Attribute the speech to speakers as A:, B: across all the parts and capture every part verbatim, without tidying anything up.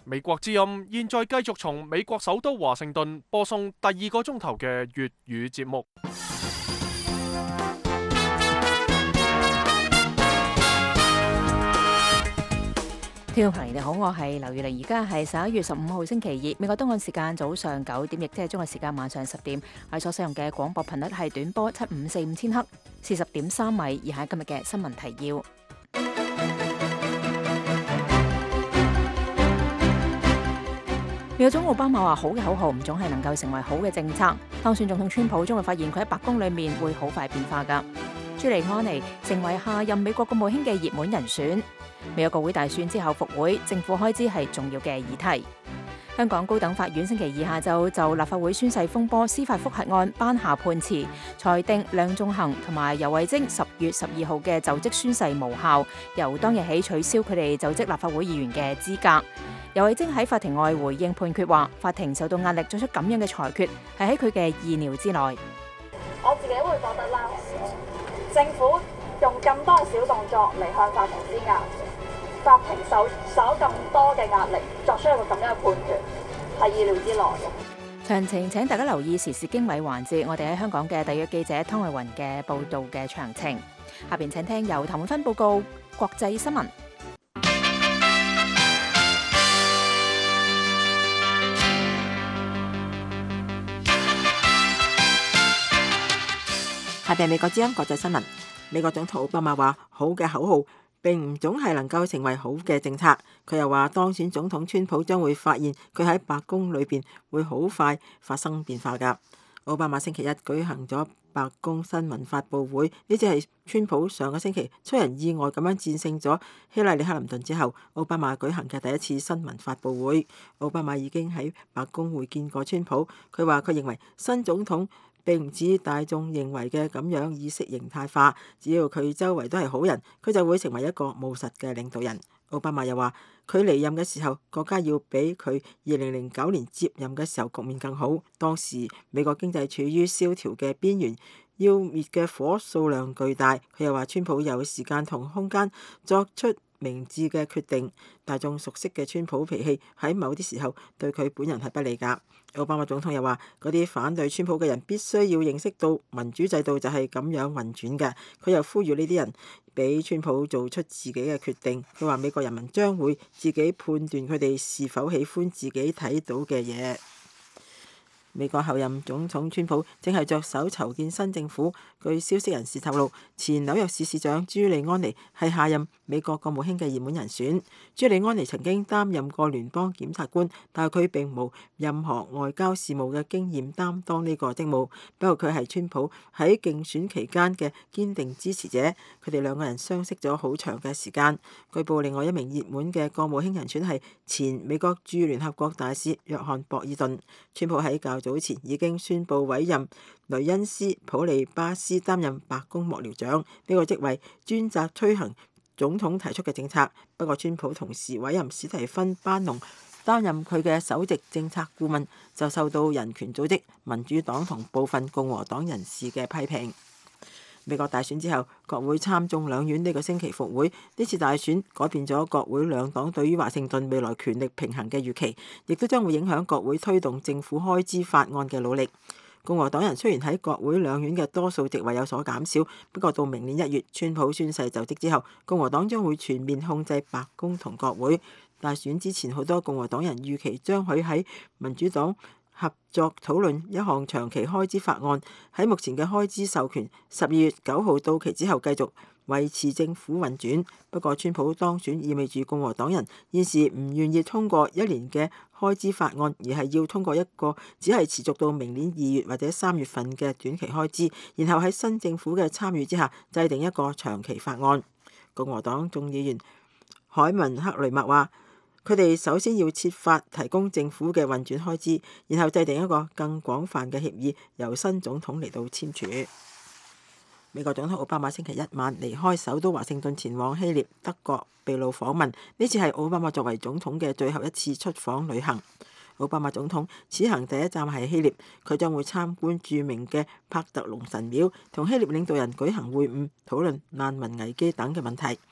A: 美國之音現在繼續從美國首都華盛頓播送第二個鐘頭嘅粵語節目。
B: 聽眾朋友你好，我係劉月玲，而家係十一月十五號星期二，美國東岸時間早上九點，亦即係中國時間晚上十點。我哋所使用嘅廣播頻率係短波七五四五千赫，四十點三米。以下今日嘅新聞提要。美國總統奧巴馬話：好嘅口號唔總係能夠成為好嘅政策。當選總統川普將會發現佢喺白宮裏面會好快變化㗎。朱利安尼成為下任美國國務卿嘅熱門人選。美國國會大選之後復會，政府開支係重要嘅議題。香港高等法院星期二下晝就立法會宣誓風波司法覆核案頒下判詞，裁定梁頌恆同埋游蕙禎十月十二號嘅就職宣誓無效，由當日起取消佢哋就職立法會議員嘅資格。游蕙禎喺法庭外回應判決話，法庭受到壓力作出咁樣嘅裁決，係喺佢嘅意料之內。
C: 我自己會覺得啦，政府用咁多嘅小動作嚟向法庭施壓，法庭受受咁多嘅壓力，作出一個咁樣嘅判決，係意料之內嘅。
B: 詳情請大家留意時事經緯環節，我哋喺香港嘅特約記者湯慧雲嘅報道嘅詳情。下邊請聽由譚永芬報告國際新聞。
D: 下邊係美國之音國際新聞。美國總統奧巴馬話：好嘅口號並唔總係能夠成為好嘅政策。佢又話，當選總統川普將會發現佢喺白宮裏邊會好快發生變化㗎。奧巴馬星期一舉行咗白宮新聞發佈會，呢次係川普上個星期出人意外咁樣戰勝咗希拉里克林頓之後，奧巴馬舉行嘅第一次新聞發佈會。奧巴馬已經喺白宮會見過川普，佢話佢認為新總統並唔似大眾認為嘅咁樣意識形態化，只要佢周圍都係好人，佢就會成為一個務實嘅領導人。奧巴馬又話，佢離任嘅時候，國家要比佢二零零九年接任嘅時候局面更好。當時美國經濟處於蕭條嘅邊緣，要滅嘅火數量巨大。佢又話，川普有時間同空間作出明智嘅決定。大眾熟悉嘅川普脾氣喺某啲時候對佢本人係不利㗎。奧巴馬總統又話，嗰啲反對川普嘅人必須要認識到民主制度就係咁樣運轉嘅。佢又呼籲呢啲人俾川普做出自己嘅決定。佢話美國人民將會自己判斷佢哋是否喜歡自己睇到嘅嘢。美國後任總統川普正係着手籌建新政府。據消息人士透露，前紐約市市長朱利安尼係下任美國國務卿嘅熱門人選。朱利安尼曾經擔任過聯邦檢察官，但係佢並冇任何外交事務嘅經驗擔當呢個職務。不過佢係川普喺競選期間嘅堅定支持者，佢哋兩個人相識咗好長嘅時間。據報另外一名熱門嘅國務卿人選係前美國駐聯合國大使約翰博爾頓。川普喺較早前已經宣布委任雷恩斯普利巴斯擔任白宮幕僚長，呢個職位專責推行總統提出嘅政策。不過川普同時委任史提芬班農擔任佢嘅首席政策顧問，就受到人權組織、民主黨同部分共和黨人士嘅批評。美國大選之後，國會參眾兩院呢個星期復會。呢次大選改變咗國會兩黨對於華盛頓未來權力平衡嘅預期，亦都將會影響國會推動政府開支法案嘅努力。共和黨人雖然喺國會兩院嘅多數席位有所減少，不過到明年一月川普宣誓就職之後，共和黨將會全面控制白宮同國會。大選之前，好多共和黨人預期將佢喺民主黨合作討論一項長期開支法案，喺目前嘅開支授權十二月九號到期之後繼續維持政府運轉。不過川普當選意味住共和黨人現時唔願意通過一年嘅開支法案，而係要通過一個只係持續到明年二月或者三月份嘅短期開支，然後喺新政府嘅參與之下制定一個長期法案。共和黨眾議員凱文克雷默話，佢哋首先要設法提供政府嘅運轉開支，然後制定一個更廣泛嘅協議，由新總統嚟到簽署。美國總統奧巴馬星期一晚離開首都華盛頓前往希臘、德國秘魯訪問，呢次係奧巴馬作為總統嘅最後一次出訪旅行。奧巴馬總統此行第一站係希臘，佢將會參觀著名嘅帕特隆神廟，同希臘領導人舉行會晤，討論難民危機等嘅問題。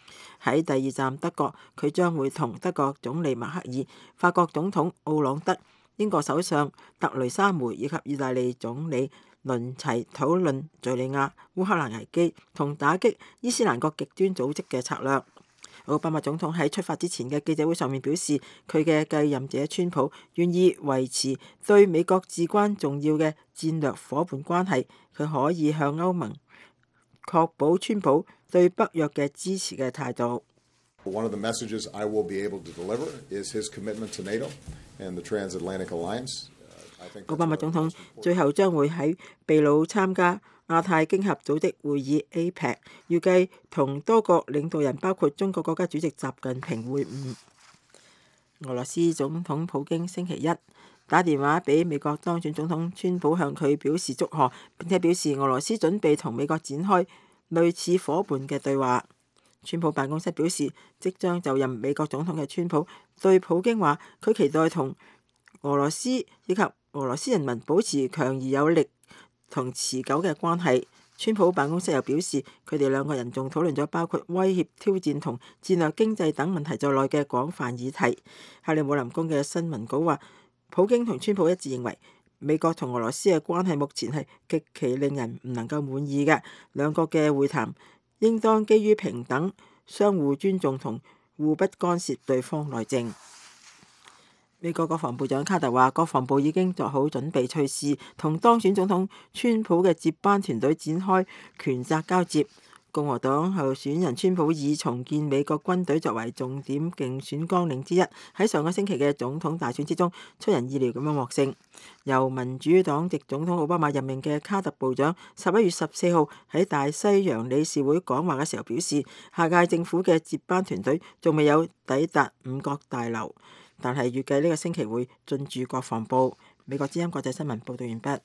D: 喺第二站德國，佢將會同德國總理默克爾、法國總統奧朗德、英國首相特雷莎梅以及意大利總理倫齊討論敘利亞、烏克蘭危機同打擊伊斯蘭國極端組織嘅策略。奧巴馬總統喺出發之前嘅記者會上面表示，佢嘅繼任者川普願意維持對美國至關重要嘅戰略夥伴關係，佢可以向歐盟確保川普對北約嘅支持嘅態度。
E: One of the messages I will be able to deliver is his commitment to NATO and the Transatlantic Alliance.
D: 奧巴馬總統最後將會喺秘魯參加亞太經合組織會議 A P E C， 預計同多國領導人包括中國國家主席習近平會晤。俄羅斯總統普京星期一打電話俾美國當選總統川普，向佢表示祝賀，並且表示俄羅斯準備同美國展開類似伙伴嘅對話。川普辦公室表示，即將就任美國總統嘅川普對普京話，佢期待同俄羅斯以及俄羅斯人民保持強而有力同持久嘅關係。川普辦公室又表示，佢哋兩個人仲討論咗包括威脅、挑戰同戰略經濟等問題在內嘅廣泛議題。克里姆林宮嘅新聞稿話，普京同川普一致認為，美國同俄羅斯嘅關係目前係極其令人唔能夠滿意嘅，兩國嘅會談應當基於平等、相互尊重同互不干涉對方內政。美國國防部長卡特話，國防部已經作好準備，隨時同當選總統川普嘅接班團隊展開權責交接。共和黨候選人川普以重建美國軍隊作為重點競選綱領之一，喺上個星期嘅總統大選之中出人意料咁樣獲勝。由民主黨籍總統奧巴馬任命嘅卡特部長十一月十四號喺大西洋理事會講話嘅時候表示，下屆政府嘅接班團隊仲未有抵達五角大樓，但係預計呢個星期會進駐國防部。美國之音國際新聞報道完畢。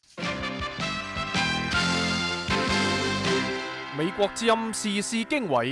A: 美國之音時事經緯，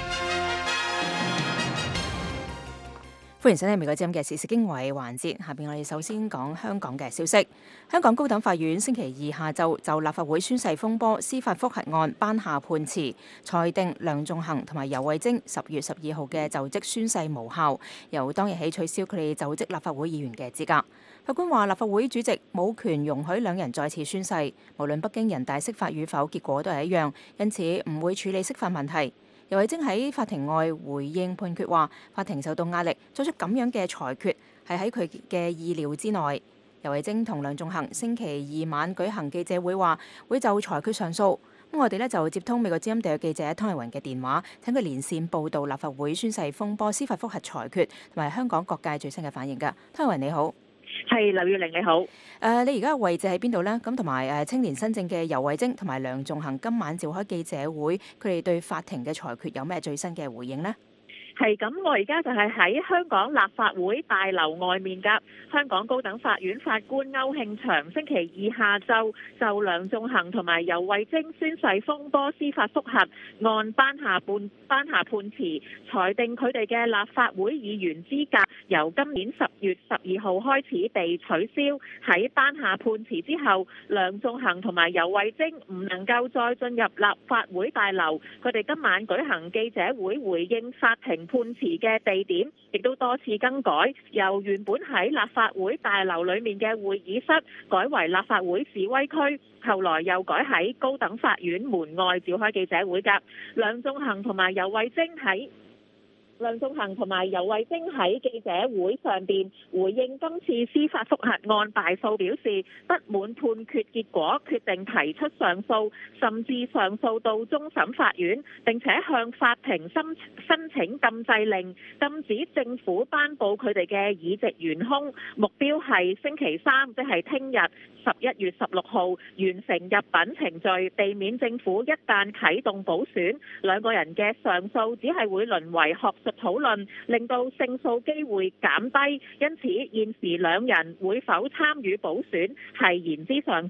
B: 歡迎收聽美國之音嘅時事經緯環節。下邊我哋首先講香港嘅消息。香港高等法院星期二下晝就立法會宣誓風波司法覆核案頒下判詞，裁定梁頌恆同埋游蕙禎十月十二號嘅就職宣誓無效，由當日起取消佢哋就職立法會議員嘅資格。法官話，立法會主席冇權容許兩人再次宣誓，無論北京人大釋法與否，結果都係一樣，因此唔會處理釋法問題。游蕙禎喺法庭外回應判決話，法庭受到壓力作出咁樣嘅裁決係喺佢嘅意料之內。游蕙禎同梁頌恆星期二晚舉行記者會話，會就裁決上訴。咁我哋呢就接通美國之音特約記者湯麗雲嘅電話，請佢連線報導立法會宣誓風波司法覆核裁決同埋香港各界最新嘅反應㗎。湯麗雲你好。
F: 係，劉月玲你好。誒、
B: 呃，你而家嘅位置喺邊度呢？咁同埋誒青年新政嘅游蕙禎同埋梁頌恆今晚召開記者會，佢哋對法庭嘅裁決有咩最新嘅回應呢？
F: 係咁，我而家就係喺香港立法會大樓外面㗎。香港高等法院法官歐慶祥星期二下晝就梁頌恆同埋游蕙禎宣誓風波司法覆核案頒下判頒下判詞，裁定佢哋嘅立法會議員資格由今年十月十二號開始被取消。喺頒下判詞之後，梁頌恆同埋游蕙禎唔能夠再進入立法會大樓。佢哋今晚舉行記者會回應法庭判詞嘅地點，亦都多次更改，由原本喺立法會大樓裏面嘅會議室改為立法會示威區，後來又改喺高等法院門外召開記者會㗎。梁頌恆同埋游蕙禎喺梁頌恆同埋游蕙禎喺記者會上邊回應今次司法覆核案敗訴，表示不滿判決結果，決定提出上訴，甚至上訴到終審法院，並且向法庭申申請禁制令，禁止政府頒布佢哋嘅議席懸空。目標係星期三，即係聽日十一月十六號完成入稟程序，避免政府一旦啟動補選，兩個人嘅上訴只係會淪為學術討論，令到勝訴機會減低，因此現時兩人會否參與補選係言之尚早。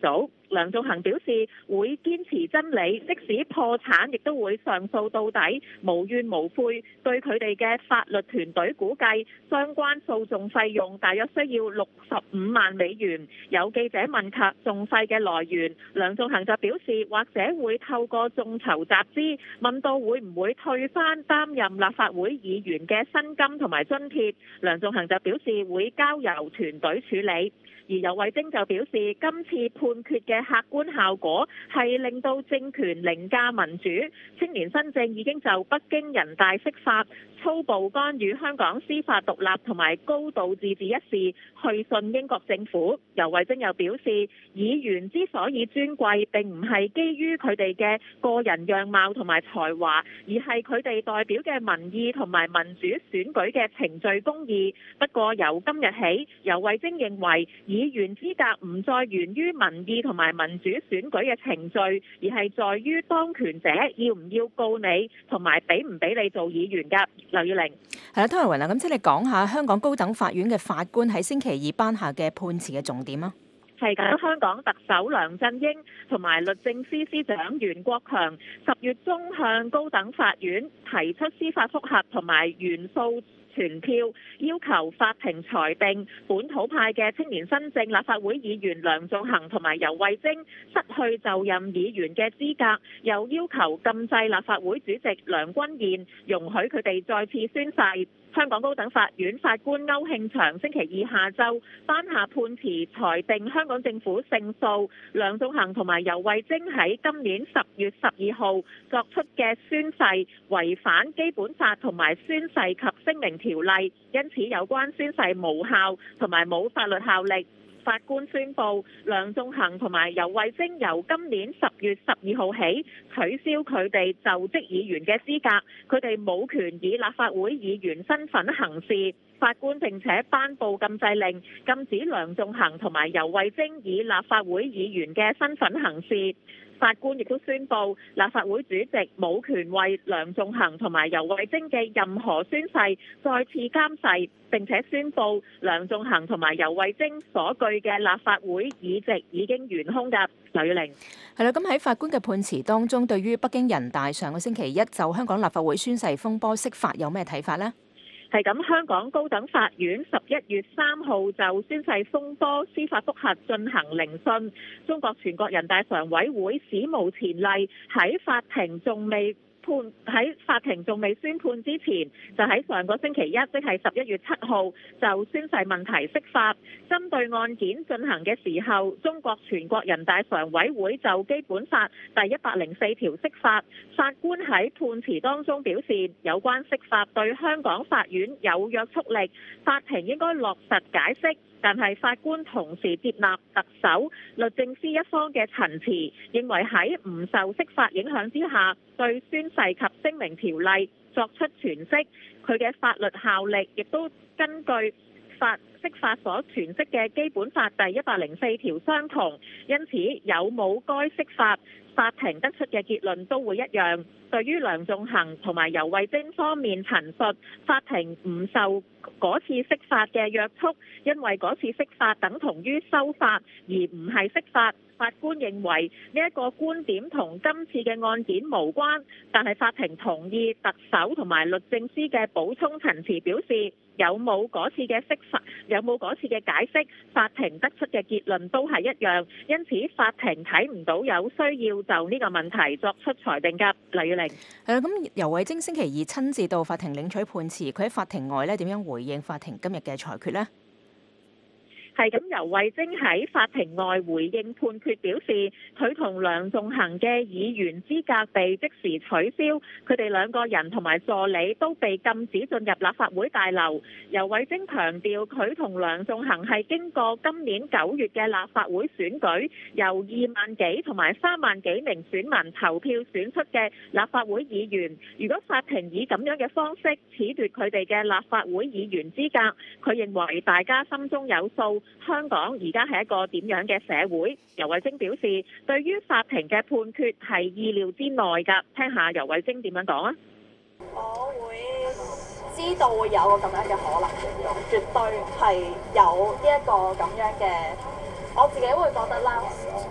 F: 梁頌恆表示會堅持真理，即使破產亦都會上訴到底，無怨無悔。據佢哋嘅法律團隊估計，相關訴訟費用大約需要六十五萬美元。有記者問及訟費嘅來源，梁頌恆就表示或者會透過眾籌集資，問到會唔會退翻擔任立法會議員嘅薪金同埋津貼。梁頌恆就表示會交由團隊處理。而游蕙禎就表示，今次判決嘅客觀效果係令到政權凌駕民主。青年新政已經就北京人大釋法粗暴干預香港司法獨立同埋高度自治一事去信英國政府。游蕙禎又表示，議員之所以尊貴並唔係基於佢哋嘅個人樣貌同埋才華，而係佢哋代表嘅民意同埋民主選舉嘅程序公義。不過由今日起，游蕙禎認為議員資格唔再源於民意同埋民主選舉嘅程序，而係在於當權者要唔要告你，同埋俾唔俾你做議員㗎。劉耀玲，
B: 係啦，湯慧雲啊，咁請你講下香港高等法院嘅法官喺星期二頒下嘅判詞嘅重點啊。
F: 係咁，香港特首梁振英同埋律政司司長袁國強十月中向高等法院提出司法覆核同埋原訴傳票，要求法庭裁定本土派嘅青年新政立法會議員梁頌恆同埋游蕙禎失去就任議員嘅資格，又要求禁制立法會主席梁君彥容許佢哋再次宣誓。香港高等法院法官歐慶祥星期二下晝頒下判詞，裁定香港政府勝訴，梁頌恆同埋游蕙禎喺今年十月十二號作出嘅宣誓違反基本法同埋宣誓及聲明條例，因此有關宣誓無效同埋冇法律效力。法官宣布，梁頌恆同埋游蕙禎由今年十月十二號起取消佢哋就職議員嘅資格，佢哋冇權以立法會議員身份行事。法官並且頒布禁制令，禁止梁頌恆同埋游蕙禎以立法會議員嘅身份行事。法官亦都宣布，立法會主席冇權為梁頌恆同埋游蕙禎嘅任何宣誓再次監誓，並且宣布梁頌恆同埋游蕙禎所具嘅立法會議席已經懸空㗎。劉耀玲，
B: 係啦，咁喺法官嘅判詞當中，對於北京人大上個星期一就香港立法會宣誓風波釋法有咩睇法呢？
F: 係咁，香港高等法院十一月三號就宣誓風波司法覆核進行聆訊。中國全國人大常委會史無前例喺法庭仲未判喺法庭仲未宣判之前，就喺上個星期一，即係十一月七號，就宣誓問題釋法。針對案件進行嘅時候，中國全國人大常委會就基本法第一百零四條釋法。法官喺判詞當中表示，有關釋法對香港法院有約束力，法庭應該落實解釋。但係法官同時接納特首、律政司一方嘅陳詞，認為喺唔受釋法影響之下，對宣誓及聲明條例作出詮釋，佢嘅法律效力亦都根據法釋法所詮釋嘅基本法第一百零四條相同，因此有冇該釋法，法庭得出嘅結論都會一樣。對於梁頌恆同埋游蕙禎方面陳述，法庭唔受嗰次釋法嘅約束，因為嗰次釋法等同於修法，而唔係釋法。法官認為呢一個觀點同今次嘅案件無關，但係法庭同意特首同埋律政司嘅補充陳詞，表示有冇嗰次嘅釋法，有冇嗰次嘅解釋，法庭得出嘅結論都係一樣，因此法庭睇唔到有需要就呢個問題作出裁定㗎。黎月玲，
B: 係啦，咁游蕙禎星期二親自到法庭領取判詞，佢喺法庭外咧點樣回應法庭今日嘅裁決呢？
F: 係咁，游蕙禎喺法庭外回應判決表示，佢同梁頌恆嘅議員資格被即時取消，佢哋兩個人同埋助理都被禁止進入立法會大樓。游蕙禎強調，佢同梁頌恆係經過今年九月嘅立法會選舉，由二萬幾同埋三萬幾名選民投票選出嘅立法會議員。如果法庭以咁樣嘅方式褫奪佢哋嘅立法會議員資格，佢認為大家心中有數。香港而家係一個點樣嘅社會？游蕙禎表示，對於法庭嘅判決係意料之內㗎。聽下游蕙禎點樣講啊！
C: 我會知道會有個咁樣嘅可能性，絕對係有呢一個咁樣嘅，我自己會覺得啦。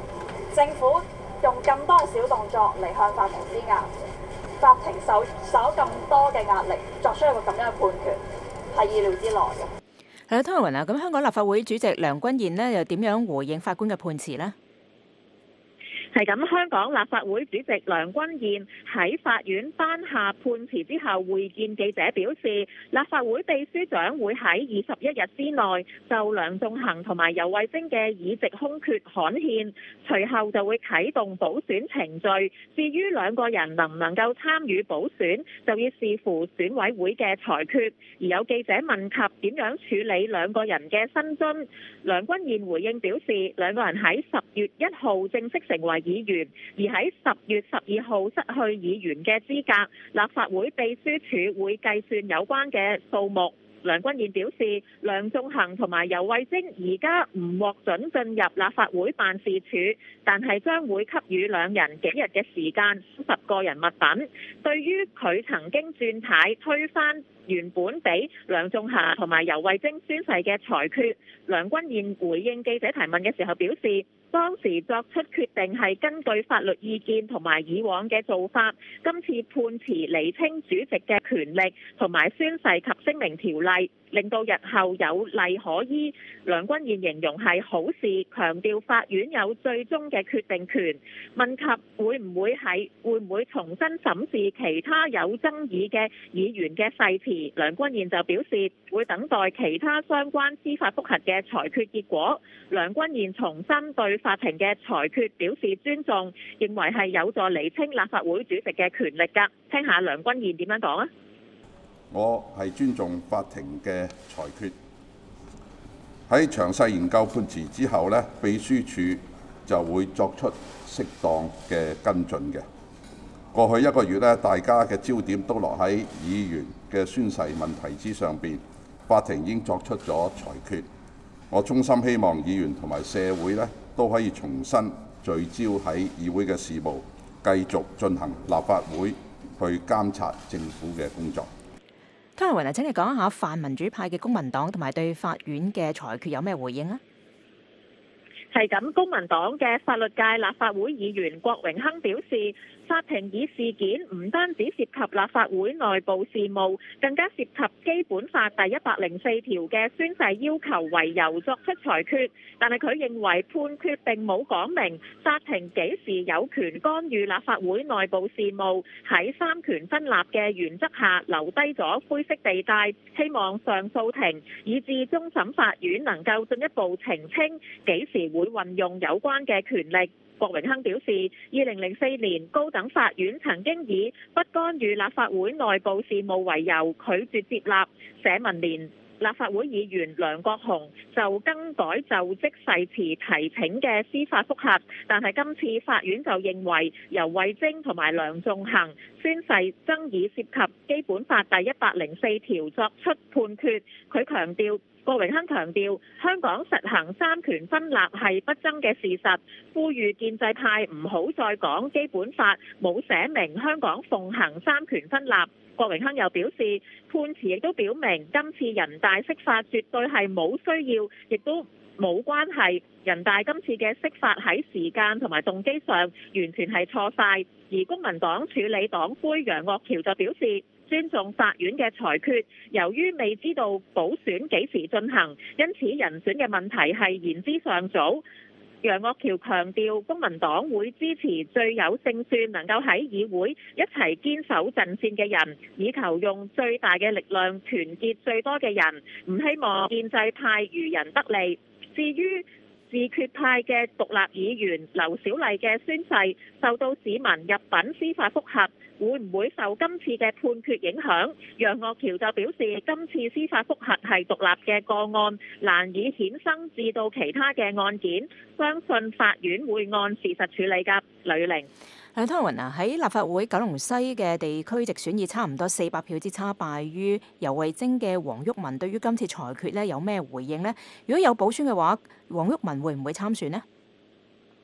C: 政府用咁多嘅小動作嚟向法庭施壓，法庭受受咁多嘅壓力，作出一個咁樣嘅判決，係意料之內嘅。
B: 係啦，湯若雲啊，咁香港立法會主席梁君彥呢，又點樣回應法官嘅判詞呢？
F: 係咁，香港立法會主席梁君彥喺法院頒下判詞之後會見記者，表示立法會秘書長會喺二十一日之內就梁頌恆同埋游蕙禎嘅議席空缺刊憲，隨後就會啟動補選程序。至於兩個人能唔能夠參與補選，就要視乎選委會嘅裁決。而有記者問及點樣處理兩個人嘅薪津，梁君彥回應表示，兩個人喺十月一號正式成為議員，而喺十月十二號失去議員嘅資格，立法會秘書處會計算有關嘅數目。梁君彥表示，梁頌恆同埋游蕙禎而家唔獲准進入立法會辦事處，但係將會給予兩人幾日嘅時間收拾個人物品。對於佢曾經轉軚推翻原本俾梁頌恆同埋游蕙禎宣誓嘅裁決，梁君彥回應記者提問嘅時候表示，當時作出決定係根據法律意見同埋以往嘅做法，今次判詞釐清主席嘅權力同埋宣誓及聲明條例，令到日後有例可依。梁君彥形容係好事，強調法院有最終嘅決定權。問及會唔會係會唔會重新審視其他有爭議嘅議員嘅誓詞，梁君彥就表示會等待其他相關司法覆核嘅裁決結果。梁君彥重申對法庭嘅裁決表示尊重，認為係有助釐清立法會主席嘅權力㗎。聽下梁君彥點樣講啊！
G: 我係尊重法庭嘅裁決。喺詳細研究判詞之後呢，秘書處就會作出適當嘅跟進嘅。過去一個月呢，大家嘅焦點都落喺議員嘅宣誓問題之上邊，法庭已經作出咗裁決。我衷心希望議員同埋社會呢都可以重新聚焦喺議會嘅事務，繼續進行立法會去監察政府嘅工作。
B: 湯若雲啊，請你講一下泛民主派嘅公民黨同埋對法院嘅裁決有咩回應啊？
F: 係咁，公民黨嘅法律界立法會議員郭榮鏗表示，法庭以事件唔單止涉及立法會內部事務，更加涉及基本法第一百零四條嘅宣誓要求為由作出裁決。但係佢認為判決並冇講明法庭幾時有權干預立法會內部事務，喺三權分立嘅原則下留低咗灰色地帶。希望上訴庭以至終審法院能夠進一步澄清幾時會運用有關嘅權力。郭榮鏗表示，二零零四年高等法院曾經以不干預立法會內部事務為由拒絕接納社民連立法會議員梁國雄就更改就職誓詞提請嘅司法覆核，但係今次法院就認為游蕙禎同埋梁頌恆宣誓爭議涉及基本法第一百零四條作出判決。佢強調，郭榮鏗強調，香港實行三權分立係不爭嘅事實，呼籲建制派唔好再講基本法冇寫明香港奉行三權分立。郭榮鏗又表示，判詞亦都表明今次人大釋法絕對係冇需要，亦都冇關係。人大今次嘅釋法喺時間同埋動機上完全係錯晒。而公民黨處理黨魁楊岳橋就表示，尊重法院嘅裁決，由於未知道補選幾時進行，因此人選嘅問題係言之尚早。楊岳橋強調，公民黨會支持最有勝算、能夠喺議會一齊堅守陣線嘅人，以求用最大嘅力量團結最多嘅人，唔希望建制派漁人得利。至於自決派嘅獨立議員劉小麗嘅宣誓受到市民入稟司法覆核，會唔會受今次嘅判決影響？楊岳橋就表示，今次司法覆核係獨立嘅個案，難以衍生至到其他嘅案件，相信法院會按事實處理㗎。呂玲。
B: 湯若雲啊，喺立法會九龍西嘅地區直選以差唔多四百票之差敗於游蕙禎嘅黃毓民，對於今次裁決咧有咩回應呢？如果有補選嘅話，黃毓民會唔會參選呢？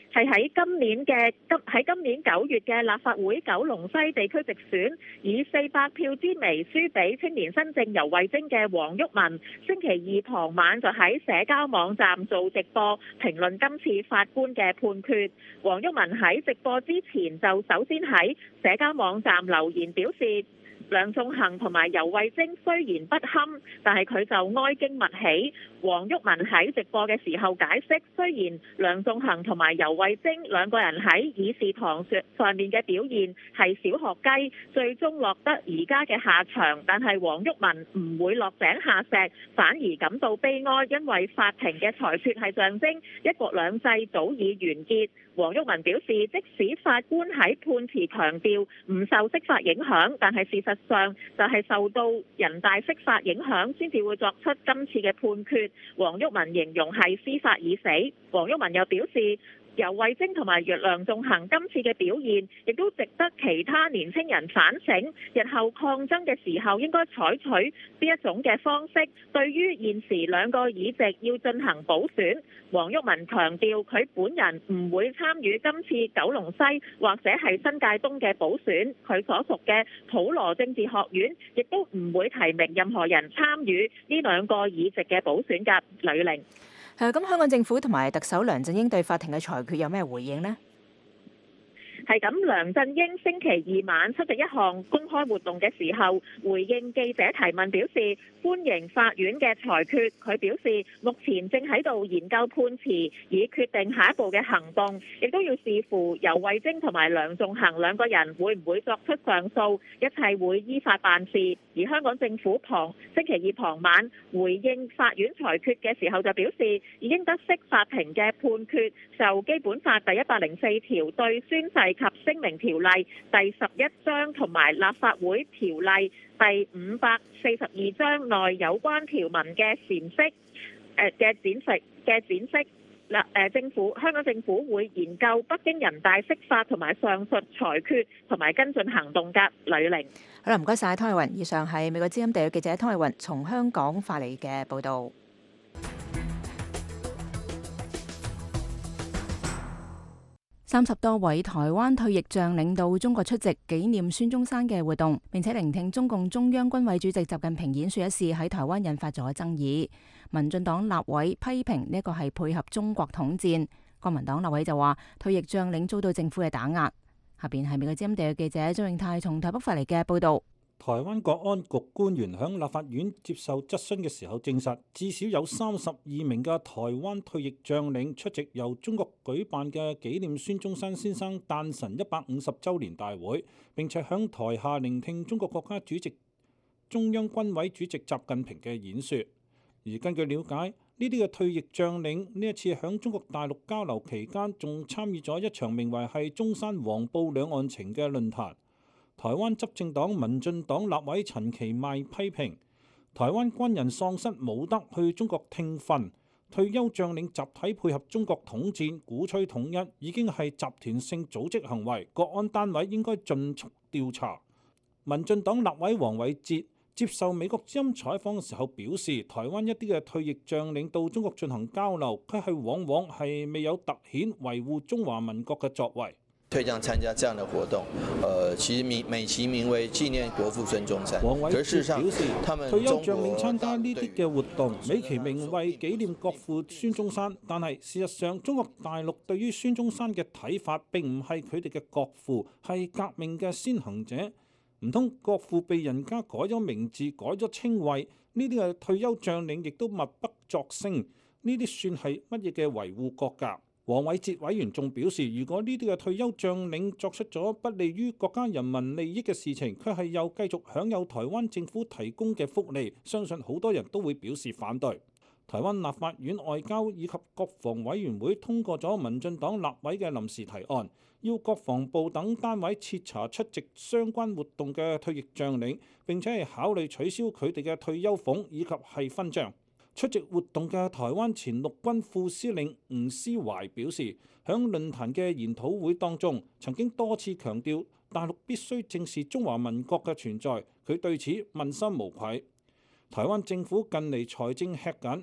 F: 係喺今年嘅今喺今年九月嘅立法會九龍西地區直選，以四百票之微輸俾青年新政游蕙禎嘅黃毓民，星期二傍晚就喺社交網站做直播，評論今次法官嘅判決。黃毓民喺直播之前就首先喺社交網站留言表示，梁頌恆同埋游蕙禎雖然不堪，但係佢就哀矜勿喜。黃毓民喺直播嘅時候解釋，雖然梁頌恆同埋游蕙禎兩個人喺議事堂上面嘅表現係小學雞，最終落得而家嘅下場，但係黃毓民唔會落井下石，反而感到悲哀，因為法庭嘅裁決係象徵一國兩制早已完結。黃毓民表示，即使法官喺判詞強調唔受釋法影響，但係事實上就係受到人大釋法影響，先至會作出今次嘅判決。黃毓民形容係司法已死。黃毓民又表示，游蕙禎同埋梁頌恆今次嘅表現，亦都值得其他年輕人反省，日後抗爭嘅時候應該採取邊一種嘅方式。對於現時兩個議席要進行補選，黃毓民強調佢本人唔會參與今次九龍西或者係新界東嘅補選，佢所屬嘅普羅政治學院亦都唔會提名任何人參與呢兩個議席嘅補選嘅。呂玲。
B: 係咁，香港政府同埋特首梁振英對法庭嘅裁決有咩回應呢？
F: 係咁，梁振英星期二晚出席一項公開活動嘅時候，回應記者提問，表示歡迎法院嘅裁決。佢表示目前正喺度研究判詞，以決定下一步嘅行動，亦都要視乎游蕙禎同埋梁頌恆兩個人會唔會作出上訴，一切會依法辦事。而香港政府傍星期二傍晚回應法院裁決嘅時候，就表示已經得悉法庭嘅判決，就基本法第一百零四條對宣誓及聲明條例第十一章同埋立法會條例第五百四十二章內有關條文嘅闡釋誒嘅展釋嘅展釋嗱誒政府香港政府會研究北京人大釋法同埋上述裁決同埋跟進行動㗎。呂玲。
B: 好啦，唔該晒湯慧雲。以上係美國之音地嘅記者湯慧雲從香港發嚟嘅報導。三十多位台灣退役將領到中國出席紀念孫中山嘅活動，並且聆聽中共中央軍委主席習近平演說一事，喺台灣引發咗爭議。民進黨立委批評呢個係配合中國統戰，國民黨立委就話退役將領遭到政府嘅打壓。下邊係美國之音地嘅記者張永泰從台北發嚟嘅報導。
H: 台灣國安局官員響立法院接受質詢嘅時候證實，至少有三十二名嘅台灣退役將領出席由中國舉辦嘅紀念孫中山先生誕辰一百五十週年大會，並且響台下聆聽中國國家主席、中央軍委主席習近平嘅演說。而根據了解，呢啲嘅退役將領呢一次響中國大陸交流期間，仲參與咗一場名為係中山黃埔兩岸情嘅論壇。台灣執政黨民進黨立委陳其邁批評台灣軍人喪失武德去中國聽訓，退休將領集體配合中國統戰，鼓吹統一，已經係集團性組織行為，國安單位應該盡速調查。民進黨立委黃偉哲接受美國之音採訪嘅時候表示，台灣一啲嘅退役將領到中國進行交流，佢係往往係未有突顯維護中華民國嘅作為。
I: 退將參加這樣的活動，呃，其實名美其名為紀念國父孫中山。
H: 黃偉哲表示，退休將領參加呢啲嘅活動，美其名為紀念國父孫中山，但係事實上，中國大陸對於孫中山嘅睇法並唔係佢哋嘅國父係革命嘅先行者，唔通國父被人家改咗名字、改咗稱謂，呢啲嘅退休將領亦都默不作聲，呢啲算係乜嘢嘅維護國格？黃偉哲委員仲表示，如果呢啲嘅退休將領作出咗不利於國家人民利益嘅事情，佢係又繼續享有台灣政府提供嘅福利，相信好多人都會表示反對。台灣立法院外交以及國防委員會通過咗民進黨立委嘅臨時提案，要國防部等單位徹查出席相關活動嘅退役將領，並且係考慮取消佢哋嘅退休俸以及係勳章。出席活動嘅台灣前陸軍副司令吳思懷表示，響論壇嘅研討會當中，曾經多次強調大陸必須正視中華民國嘅存在，佢對此問心無愧。台灣政府近嚟財政吃緊，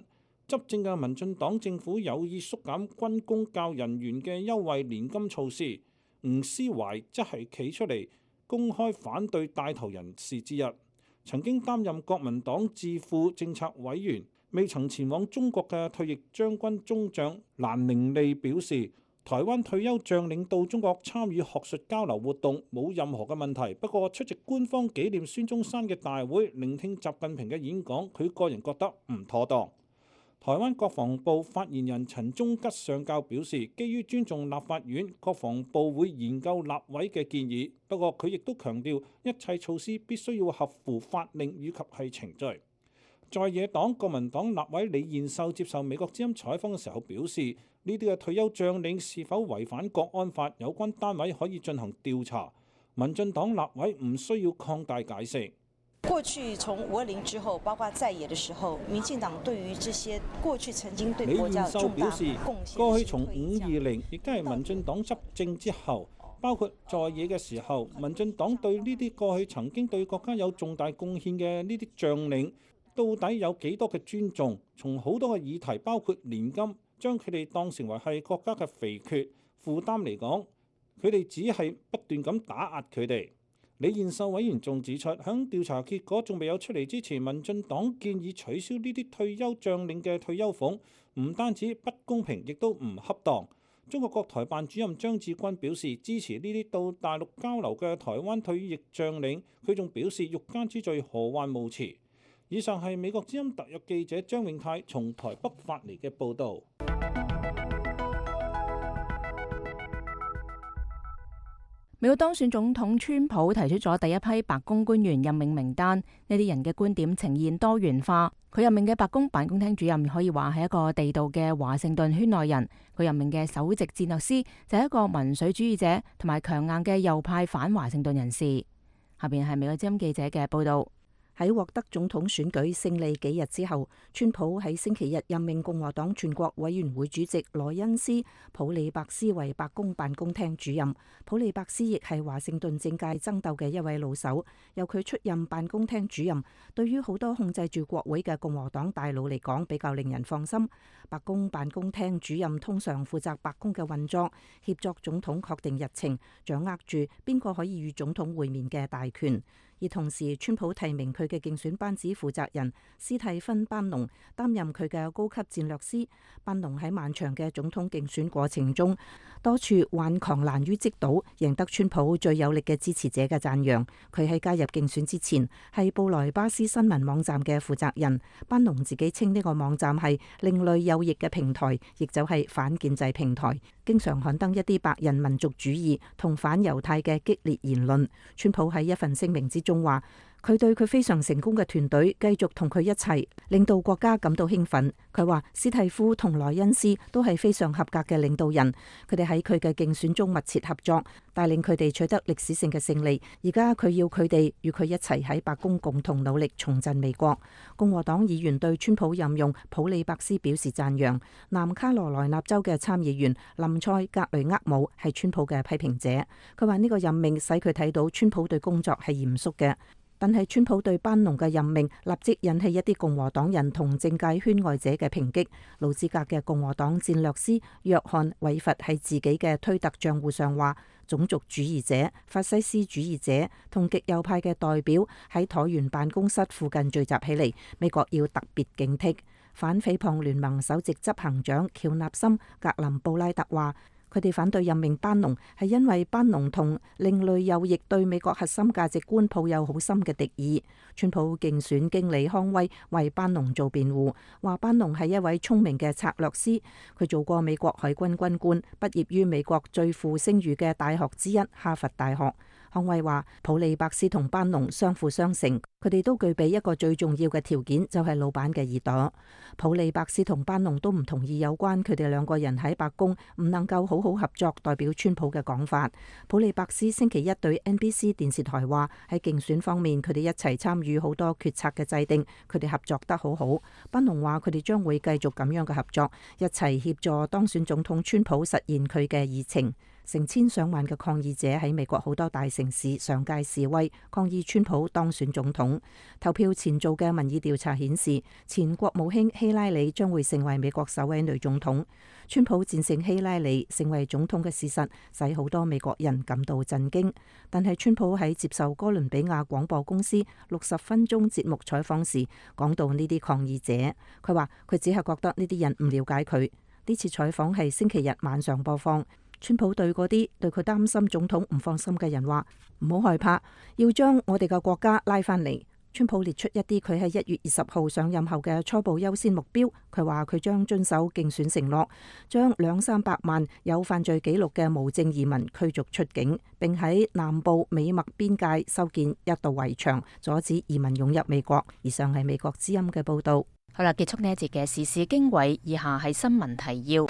H: 執政嘅民進黨政府有意縮減軍公教人員嘅優惠年金措施，吳思懷則係企出嚟公開反對帶頭人士之一。曾經擔任國民黨智庫政策委員、未曾前往中國嘅退役將軍中將蘭寧利表示，台灣退休將領到中國參與學術交流活動冇任何嘅問題，不過出席官方紀念孫中山嘅大會，聆聽習近平嘅演講，佢個人覺得唔妥當。台灣國防部發言人陳忠吉上校表示，基於尊重立法院，國防部會研究立委嘅建議。不過佢亦都強調，一切措施必須要合乎法令以及係程序。在野黨國民黨立委李彥秀接受美國之音採訪嘅時候表示，呢啲嘅退休將領是否違反國安法，有關單位可以進行調查。民進黨立委唔需要擴大解釋。
J: 過去從五二零之後，包括在野的時候，民進黨對於這些過去曾經對國家重大貢獻，
H: 過去從五二零亦都係民進黨執政之後，包括在野嘅時候，民進黨對呢啲過去曾經對國家有重大貢獻嘅呢啲將領，到底有幾多嘅尊重？從好多嘅議題，包括年金，將佢哋當成為係國家嘅肥缺負擔嚟講，佢哋只係不斷咁打壓佢哋。李彥秀委員仲指出，響調查結果仲未有出嚟之前，民進黨建議取消呢啲退休將領嘅退休俸，唔單止不公平，亦都唔恰當。中國國台辦主任張志軍表示支持呢啲到大陸交流嘅台灣退役將領，佢仲表示欲加之罪何患無辭。以上係美國之音特約記者張永泰從台北發嚟嘅報導。
B: 美國當選總統川普提出咗第一批白宮官員任命名單，呢啲人嘅觀點呈現多元化。佢任命嘅白宮辦公廳主任可以話係一個地道嘅華盛頓圈內人，佢任命嘅首席戰略師就係一個民粹主義者同埋強硬嘅右派反華盛頓人士。下邊係美國之音記者嘅報導。
K: 喺獲得總統選舉勝利幾日之後，川普喺星期日任命共和黨全國委員會主席萊恩斯·普里伯斯為白宮辦公廳主任。普里伯斯亦係華盛頓政界爭鬥嘅一位老手，由佢出任辦公廳主任，對於好多控制住國會嘅共和黨大佬嚟講比較令人放心。白宮辦公廳主任通常負責白宮嘅運作，協助總統確定日程，掌握住邊個可以與總統會面嘅大權。而同時，川普提名佢嘅競選班子負責人斯蒂芬·班農擔任佢嘅高級戰略師。班農喺漫長嘅總統競選過程中，多處頑強難於擊倒，贏得川普最有力嘅支持者嘅讚揚。佢喺加入競選之前係布萊巴斯新聞網站嘅負責人。班農自己稱呢個網站係另類右翼嘅平台，亦就係反建制平台，經常刊登一啲白人民族主義同反猶太嘅激烈言論。川普喺一份聲明之中話，佢對佢非常成功嘅團隊繼續同佢一齊，令到國家感到興奮。佢話斯蒂夫同萊恩斯都係非常合格嘅領導人，佢哋喺佢嘅競選中密切合作，帶領佢哋取得歷史性嘅勝利。而家佢要佢哋與佢一齊喺白宮共同努力重振美國。共和黨議員對川普任用普里伯斯表示讚揚。南卡羅來納州嘅參議員林賽格雷厄姆係川普嘅批評者，佢話呢個任命使佢睇到川普對工作係嚴肅嘅。但係川普對班農嘅任命立即引起一啲共和黨人同政界圈外者嘅抨擊。盧茲格嘅共和黨戰略師約翰韋佛喺自己嘅推特賬戶上話，種族主義者、法西斯主義者同極右派嘅代表喺橢圓辦公室附近聚集起嚟，美國要特別警惕。反誹謗聯盟首席執行長喬納森·格林布拉特話，佢哋反對任命班農係因為班農同另類右翼對美國核心價值觀抱有好深嘅敵意。川普競選經理康威為班農做辯護，話班農係一位聰明嘅策略師，佢做過美國海軍軍官，畢業於美國最富聲譽嘅大學之一哈佛大學。康威話普里伯斯同班農相輔相成，佢哋都具備一個最重要嘅條件，就係老闆嘅耳朵。普里伯斯同班農都唔同意有關佢哋兩個人喺白宮唔能夠好好合作代表川普嘅講法。普里伯斯星期一對 N B C 電視台話，喺競選方面佢哋一齊參與好多決策嘅制定，佢哋合作得好好。班農話佢哋將會繼續咁樣嘅合作，一齊協助當選總統川普實現佢嘅議程。 成千上萬嘅抗議者喺美國好多大城市上街示威，抗議川普當選總統。投票前做嘅民意調查顯示，前國務卿希拉里將會成為美國首位女總統。川普戰勝希拉里成為總統嘅事實，使好多美國人感到震驚。但係川普喺接受哥倫比亞廣播公司六十分鐘節目採訪時，講到呢啲抗議者，佢話佢只係覺得呢啲人唔了解佢。呢次採訪係星期日晚上播放。川普對嗰啲對佢擔心總統唔放心嘅人話：唔好害怕，要將我哋嘅國家拉返嚟。川普列出一啲佢喺一月二十號上任後嘅初步優先目標。佢話佢將遵守競選承諾，將兩三百萬有犯罪記錄嘅無證移民驅逐出境，並喺南部美墨邊界修建一道圍牆，阻止移民湧入美國。以上係美國之音嘅報導。
B: 好啦，結束呢一節嘅時事經緯，以下係新聞提要。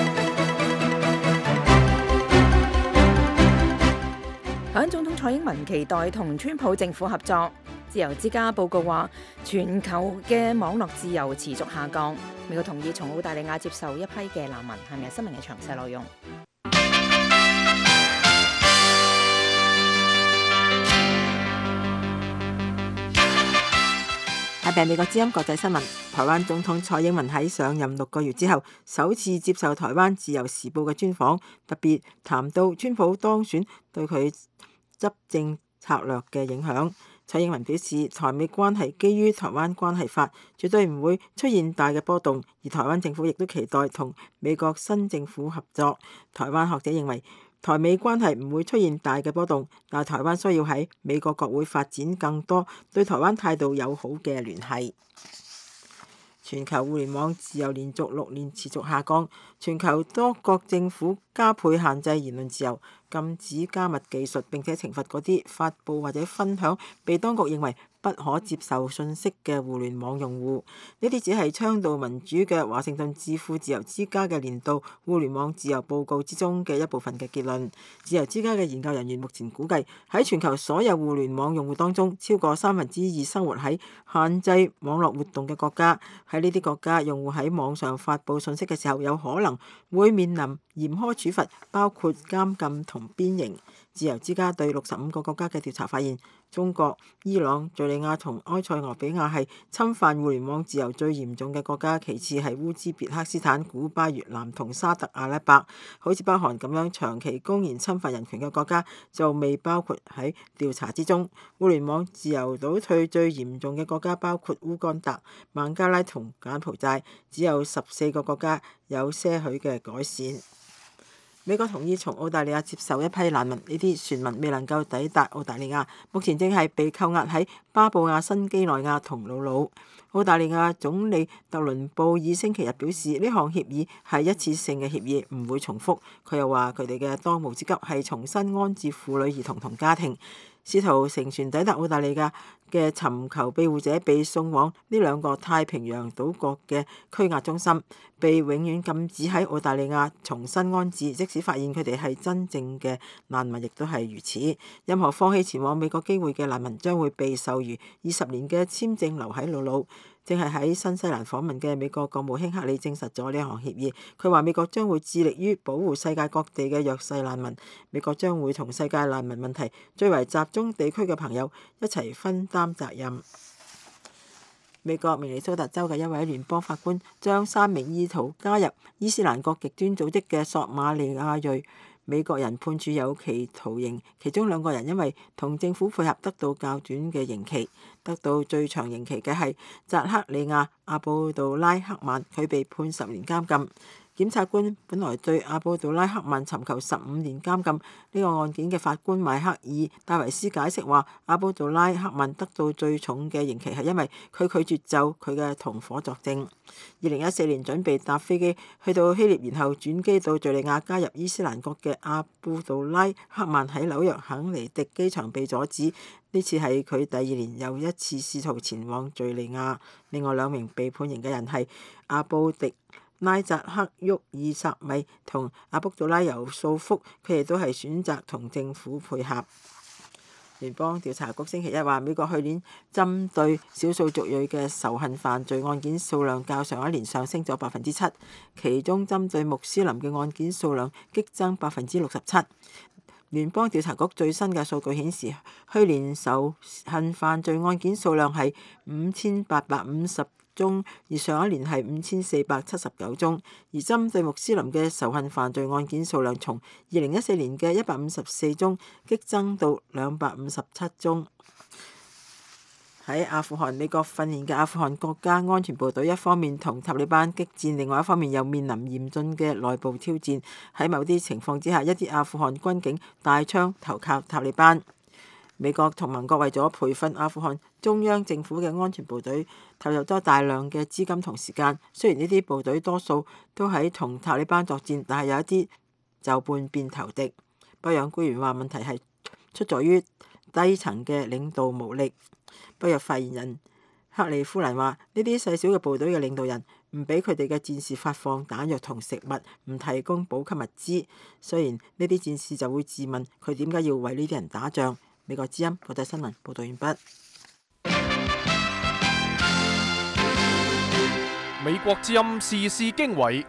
B: 響總統蔡英文期待同川普政府合作。自由之家報告話，全球嘅網絡自由持續下降。美國同意從澳大利亞接受一批嘅難民。係咪新聞嘅詳細內容？
D: 下邊美國之音國際新聞，台灣總統蔡英文喺上任六個月之後，首次接受台灣自由時報嘅專訪，特別談到川普當選對佢執政策略嘅影響。蔡英文表示，台美關係基於台灣關係法，絕對唔會出現大嘅波動，而台灣政府亦都期待同美國新政府合作。台灣學者認為，台美關係唔會出現大嘅波動，但係台灣需要喺美國國會發展更多對台灣態度友好嘅聯繫。全球互聯網自由連續六年持續下降，全球多國政府加倍限制言論自由，禁止加密技術，並且懲罰嗰啲發布或者分享被當局認為不可接受信息嘅互聯網用戶。呢啲只係倡導民主嘅華盛頓智庫自由之家嘅年度互聯網自由報告之中嘅一部分嘅結論。自由之家嘅研究人員目前估計，喺全球所有互聯網用戶當中，超過三分之二生活喺限制網絡活動嘅國家。喺呢啲國家，用戶喺網上發布信息嘅時候，有可能會面臨嚴苛處罰，包括監禁同鞭刑。自由之家對六十五個國家嘅調查發現，中國、伊朗、敘利亞同埃塞俄比亞係侵犯互聯網自由最嚴重嘅國家，其次係烏茲別克斯坦、古巴、越南同沙特阿拉伯。好似北韓咁樣長期公然侵犯人權嘅國家就未包括喺調查之中。互聯網自由倒退最嚴重嘅國家包括烏干達、孟加拉同柬埔寨，只有十四個國家有些許嘅改善。美國同意從澳大利亞接受一批難民，呢啲船民未能夠抵達澳大利亞，目前正係被扣押喺巴布亞新幾內亞同瑙魯。澳大利亞總理特倫布爾星期日表示，呢項協議係一次性嘅協議，唔會重複。佢又話佢哋嘅當務之急係重新安置婦女、兒童同家庭。試圖乘船抵達澳大利亞嘅尋求庇護者被送往呢兩個太平洋島國嘅拘押中心，被永遠禁止喺澳大利亞重新安置。即使發現佢哋係真正嘅難民，亦都係如此。任何放棄前往美國機會嘅難民將會被授予二十年嘅簽證留喺瑙魯。正係喺新西蘭訪問嘅美國國務卿克里證實咗呢項協議。佢話美國將會致力於保護世界各地嘅弱勢難民。美國將會同世界難民問題最為集中地區嘅朋友一齊分擔責任。美國明尼蘇達州嘅一位聯邦法官將三名意圖加入伊斯蘭國極端組織嘅索馬利亞裔美國人判處有期徒刑，其中兩個人因為同政府配合得到較短嘅刑期。得到最長刑期嘅係扎克里亞阿布杜拉克曼，佢被判十年監禁。檢察官本來對阿布杜拉克曼尋求十五年監禁。呢個案件嘅法官邁克爾戴維斯解釋話，阿布杜拉克曼得到最重嘅刑期係因為佢拒絕就佢嘅同伙作證。二零一四年準備搭飛機去到希臘，然後轉機到敘利亞加入伊斯蘭國嘅阿布杜拉克曼喺紐約肯尼迪機場被阻止。呢次係佢第二年又一次試圖前往敘利亞。另外兩名被判刑嘅人係阿布迪拉扎克沃爾薩米同阿卜杜拉尤素福，佢哋都係選擇同政府配合。 聯邦調查局星期一話，美國去年針對少數族裔嘅仇恨犯罪案件數量較上一年上升咗百分之七，其中針對穆斯林嘅案件數量激增百分之六十七。聯邦調查局最新嘅數據顯示，去年仇恨犯罪案件數量係五千八百五十宗，而上一年係五千四百七十九宗。而針對穆斯林嘅仇恨犯罪案件數量從二零一四年嘅一百五十四宗激增到兩百五十七宗。喺阿富汗，美國訓練嘅阿富汗國家安全部隊一方面同塔利班激戰，另外一方面又面臨嚴峻嘅內部挑戰。喺某啲情況之下，一啲阿富汗軍警帶槍投靠塔利班。美國同盟國為咗培訓阿富汗中央政府嘅安全部隊，投入咗大量嘅資金同時間。雖然呢啲部隊多數都喺同塔利班作戰，但係有一啲就叛變投敵。北約官員話問題係出在於低層嘅領導無力。北約發言人克里夫蘭話：呢啲細小嘅部隊嘅領導人唔俾佢哋嘅戰士發放彈藥同食物，唔提供補給物資。雖然呢啲戰士就會自問佢點解要為呢啲人打仗。美國之音國際新聞報道完畢。
A: 美國之音時事經緯。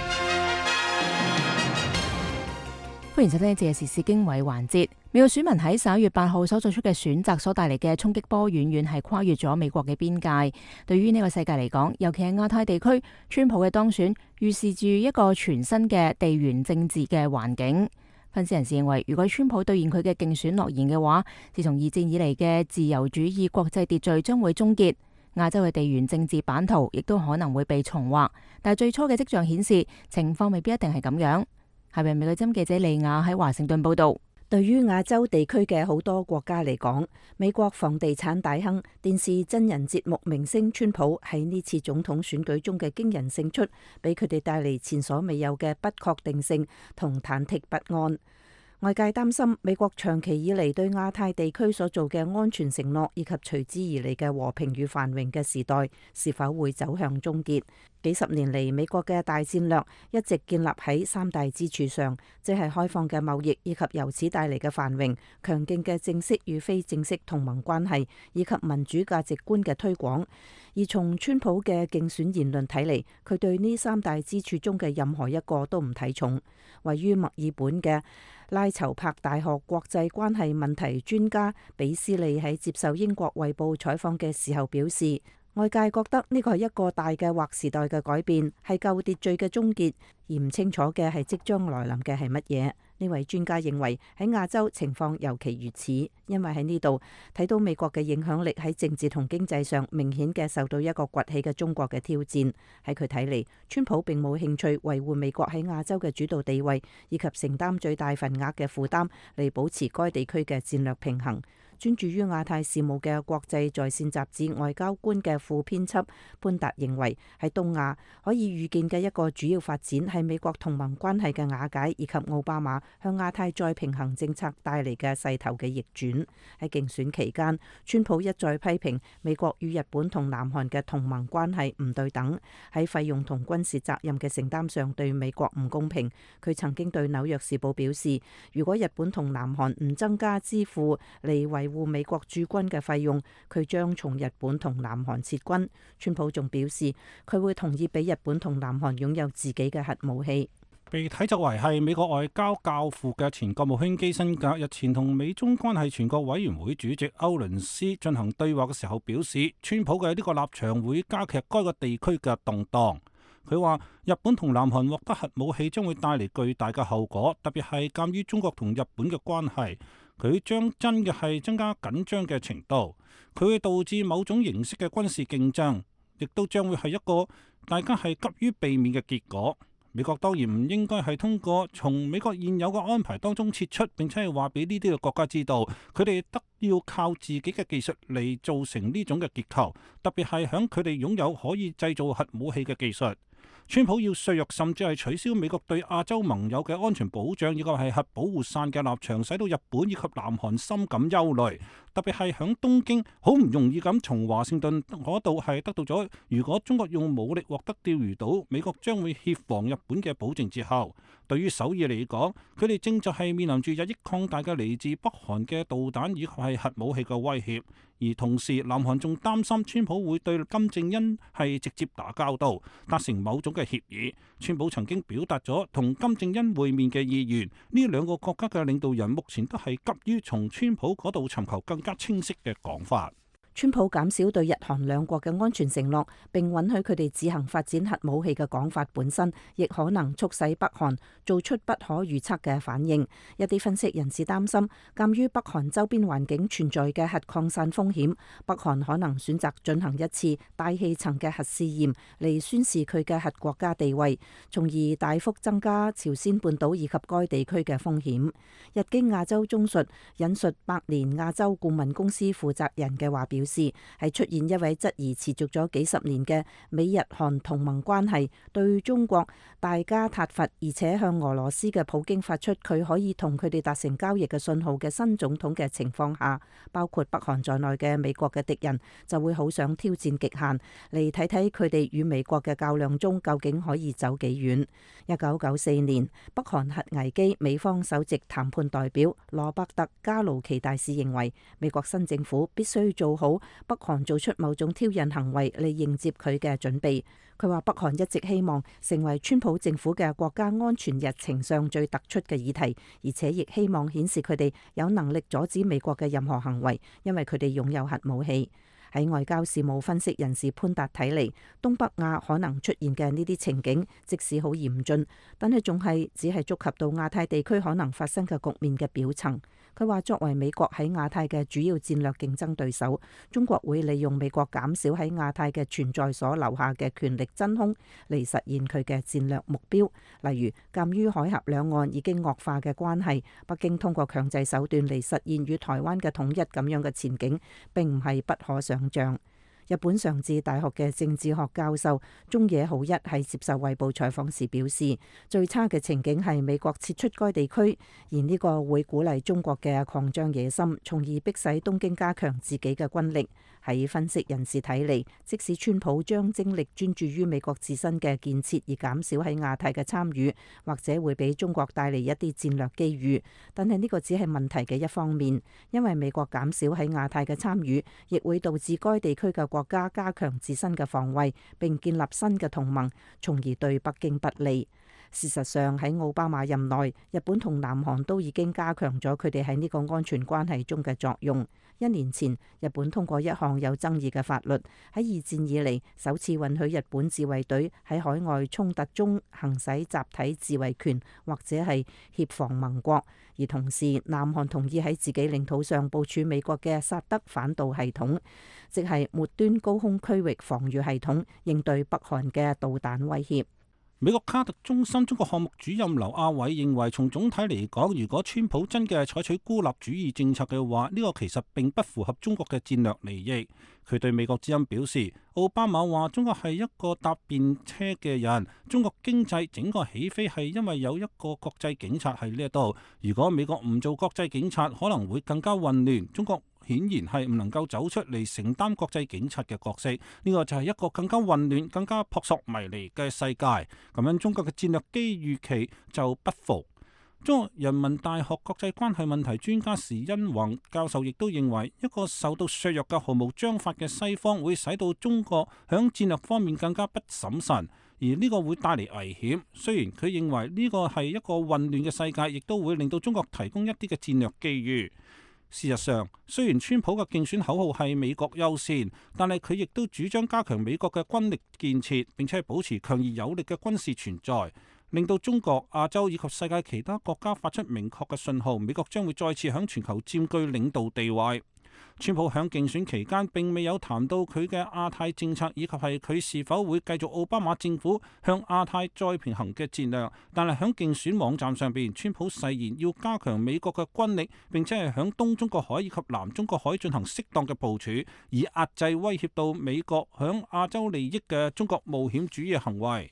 B: 歡迎收聽呢節嘅時事經緯環節。美國選民喺十一月八號所做出嘅選擇所帶嚟嘅衝擊波，遠遠係跨越咗美國嘅邊界。對於呢個世界嚟講，尤其係亞太地區，川普嘅當選預示住一個全新嘅地緣政治嘅環境。分析人士認為，如果川普兌現佢嘅競選諾言嘅話，自從二戰以嚟嘅自由主義國際秩序將會終結，亞洲嘅地緣政治版圖亦都可能會被重劃。但係最初嘅跡象顯示，情況未必一定係咁樣。係咪美國之音記者利亞喺華盛頓報道？
K: 對於亞洲地區嘅好多國家嚟講，美國房地產大亨、電視真人節目明星川普喺呢次總統選舉中嘅驚人勝出，俾佢哋帶嚟前所未有嘅不確定性同忐忑不安。外界擔心美國長期以嚟對亞太地區所做嘅安全承諾，以及隨之而嚟嘅和平與繁榮嘅時代，是否會走向終結？幾十年嚟，美國嘅大戰略一直建立喺三大支柱上，即係開放嘅貿易，以及由此帶嚟嘅繁榮；強勁嘅正式與非正式同盟關係，以及民主價值觀嘅推廣。而從川普嘅競選言論睇嚟，佢對呢三大支柱中嘅任何一個都唔睇重。位於墨爾本嘅拉籌柏大學國際關係問題專家比斯利喺接受英國衛報採訪嘅時候表示，外界覺得呢個係一個大嘅劃時代嘅改變，係舊秩序嘅終結，而唔清楚嘅係即將來臨嘅係乜嘢。呢位專家認為喺亞洲情況尤其如此，因為喺呢度睇到美國嘅影響力喺政治同經濟上明顯嘅受到一個崛起嘅中國嘅挑戰。喺佢睇嚟，川普並冇興趣維護美國喺亞洲嘅主導地位，以及承擔最大份額嘅負擔嚟保持該地區嘅戰略平衡。專注於亞太事務嘅國際在線雜誌外交官嘅副編輯潘達認為，喺東亞可以預見嘅一個主要發展係美國同盟關係嘅瓦解，以及奧巴馬向亞太再平衡政策帶嚟嘅勢頭嘅逆轉。喺競選期間，川普一再批評美國與日本同南韓嘅同盟關係唔對等，喺費用同軍事責任嘅承擔上對美國唔公平。佢曾經對紐約時報表示，如果日本同南韓唔增加支付嚟維護美國駐軍嘅費用，佢將從日本同南韓撤軍。川普仲表示，佢會同意俾日本同南韓擁有自己嘅核武器。
H: 被睇作為係美國外交教父嘅前國務卿基辛格日前同美中關係全國委員會主席歐倫斯進行對話嘅時候表示，川普嘅呢個立場會加劇該個地區嘅動盪。佢話日本同南韓獲得核武器將會帶嚟巨大嘅後果，特別係鑑於中國同日本嘅關係，佢將真嘅係增加緊張嘅程度，佢會導致某種形式嘅軍事競爭，亦都將會係一個大家係急於避免嘅結果。美國當然唔應該係通過從美國現有嘅安排當中撤出，並且係話俾呢啲嘅國家知道，佢哋得要靠自己嘅技術嚟造成呢種嘅結構，特別係響佢哋擁有可以製造核武器嘅技術。 川普要削弱甚至係取消美國對亞洲盟友嘅安全保障，以及係核保護傘嘅立場，使到日本以及南韓深感憂慮。特別係響東京好唔容易咁從華盛頓嗰度係得到咗，如果中國用武力獲得釣魚島，美國將會協防日本嘅保證之後，對於首爾嚟講，佢哋正就係面臨住日益擴大嘅嚟自北韓嘅導彈以及係核武器嘅威脅。而同時，南韓仲擔心川普會對金正恩係直接打交道，達成某種嘅協議。川普曾經表達咗同金正恩會面嘅意願，呢兩個國家嘅領導人目前都係急於從川普嗰度尋求更加清晰嘅講法。
K: 川普減少對日韓兩國嘅安全承諾，並允許佢哋自行發展核武器嘅講法本身，亦可能促使北韓做出不可預測嘅反應。一啲分析人士擔心，鑑於北韓周邊環境存在嘅核擴散風險，北韓可能選擇進行一次大氣層嘅核試驗嚟宣示佢嘅核國家地位，從而大幅增加朝鮮半島以及該地區嘅風險。日經亞洲中述引述百年亞洲顧問公司負責人嘅話表示，係出現一位質疑持續咗幾十年嘅美日韓同盟關係，對中國大加撻伐，而且向俄羅斯嘅普京發出佢可以同佢哋達成交易嘅信號嘅新總統嘅情況下，包括北韓在內嘅美國嘅敵人就會好想挑戰極限，嚟睇睇佢哋與美國嘅較量中究竟可以走幾遠。一九九四年北韓核危機，美方首席談判代表羅伯特加魯奇大使認為，美國新政府必須做好北韓做出某種挑釁行為嚟迎接佢嘅準備。佢話北韓一直希望成為川普政府嘅國家安全日程上最突出嘅議題，而且亦希望顯示佢哋有能力阻止美國嘅任何行為，因為佢哋擁有核武器。喺外交事務分析人士潘達睇嚟，東北亞可能出現嘅呢啲情景，即使好嚴峻，但係仲係只係觸及到亞太地區可能發生嘅局面嘅表層。佢話作為美國喺亞太嘅主要戰略競爭對手，中國會利用美國減少喺亞太嘅存在所留下嘅權力真空嚟實現佢嘅戰略目標。例如，鑑於海峽兩岸已經惡化嘅關係，北京通過強制手段嚟實現與台灣嘅統一咁樣嘅前景，並唔係不可想像。日本上智大學嘅政治學教授中野浩一喺接受衛報採訪時表示，最差嘅情景係美國撤出該地區，而呢個會鼓勵中國嘅擴張野心，從而迫使東京加強自己嘅軍力。喺分析人士睇嚟，即使川普將精力專注於美國自身嘅建設，而減少喺亞太嘅參與，或者會俾中國帶嚟一啲戰略機遇，但係呢個只係問題嘅一方面，因為美國減少喺亞太嘅參與，亦會導致該地區嘅國家加強自身嘅防衛，並建立新嘅同盟，從而對北京不利。事實上喺奧巴馬任內，日本同南韓都已經加強咗佢哋喺呢個安全關係中嘅作用。一年前，日本通過一項有爭議嘅法律，喺二戰以嚟首次允許日本自衛隊喺海外衝突中行使集體自衛權，或者係協防盟國。而同時，南韓同意喺自己領土上部署美國嘅薩德反導系統，即係末端高空區域防禦系統，應對北韓嘅導彈威脅。
H: 美國卡特中心中國項目主任劉亞偉認為，從總體嚟講，如果川普真嘅採取孤立主義政策嘅話，呢個其實並不符合中國嘅戰略利益。佢對美國之音表示，奧巴馬話中國係一個搭便車嘅人，中國經濟整個起飛係因為有一個國際警察喺呢一度。如果美國唔做國際警察，可能會更加混亂。中國顯然係唔能夠走出嚟承擔國際警察嘅角色，呢個就係一個更加混亂、更加撲朔迷離嘅世界。咁樣中國嘅戰略機遇期就不符。中國人民大學國際關係問題專家時殷弘教授亦都認為，一個受到削弱嘅毫無章法嘅西方會使到中國響戰略方面更加不審慎，而呢個會帶嚟危險。雖然佢認為呢個係一個混亂嘅世界，亦都會令到中國提供一啲嘅戰略機遇。事實上，雖然川普嘅競選口號係美國優先，但係佢亦都主張加強美國嘅軍力建設，並且保持強而有力嘅軍事存在，令到中國、亞洲以及世界其他國家發出明確嘅信號，美國將會再次響全球佔據領導地位。川普響競選期間並未有談到佢嘅亞太政策，以及係佢是否會繼續奧巴馬政府向亞太再平衡嘅戰略。但係響競選網站上邊，川普誓言要加強美國嘅軍力，並且係響東中國海以及南中國海進行適當嘅部署，以壓制威脅到美國響亞洲利益嘅中國冒險主義行為。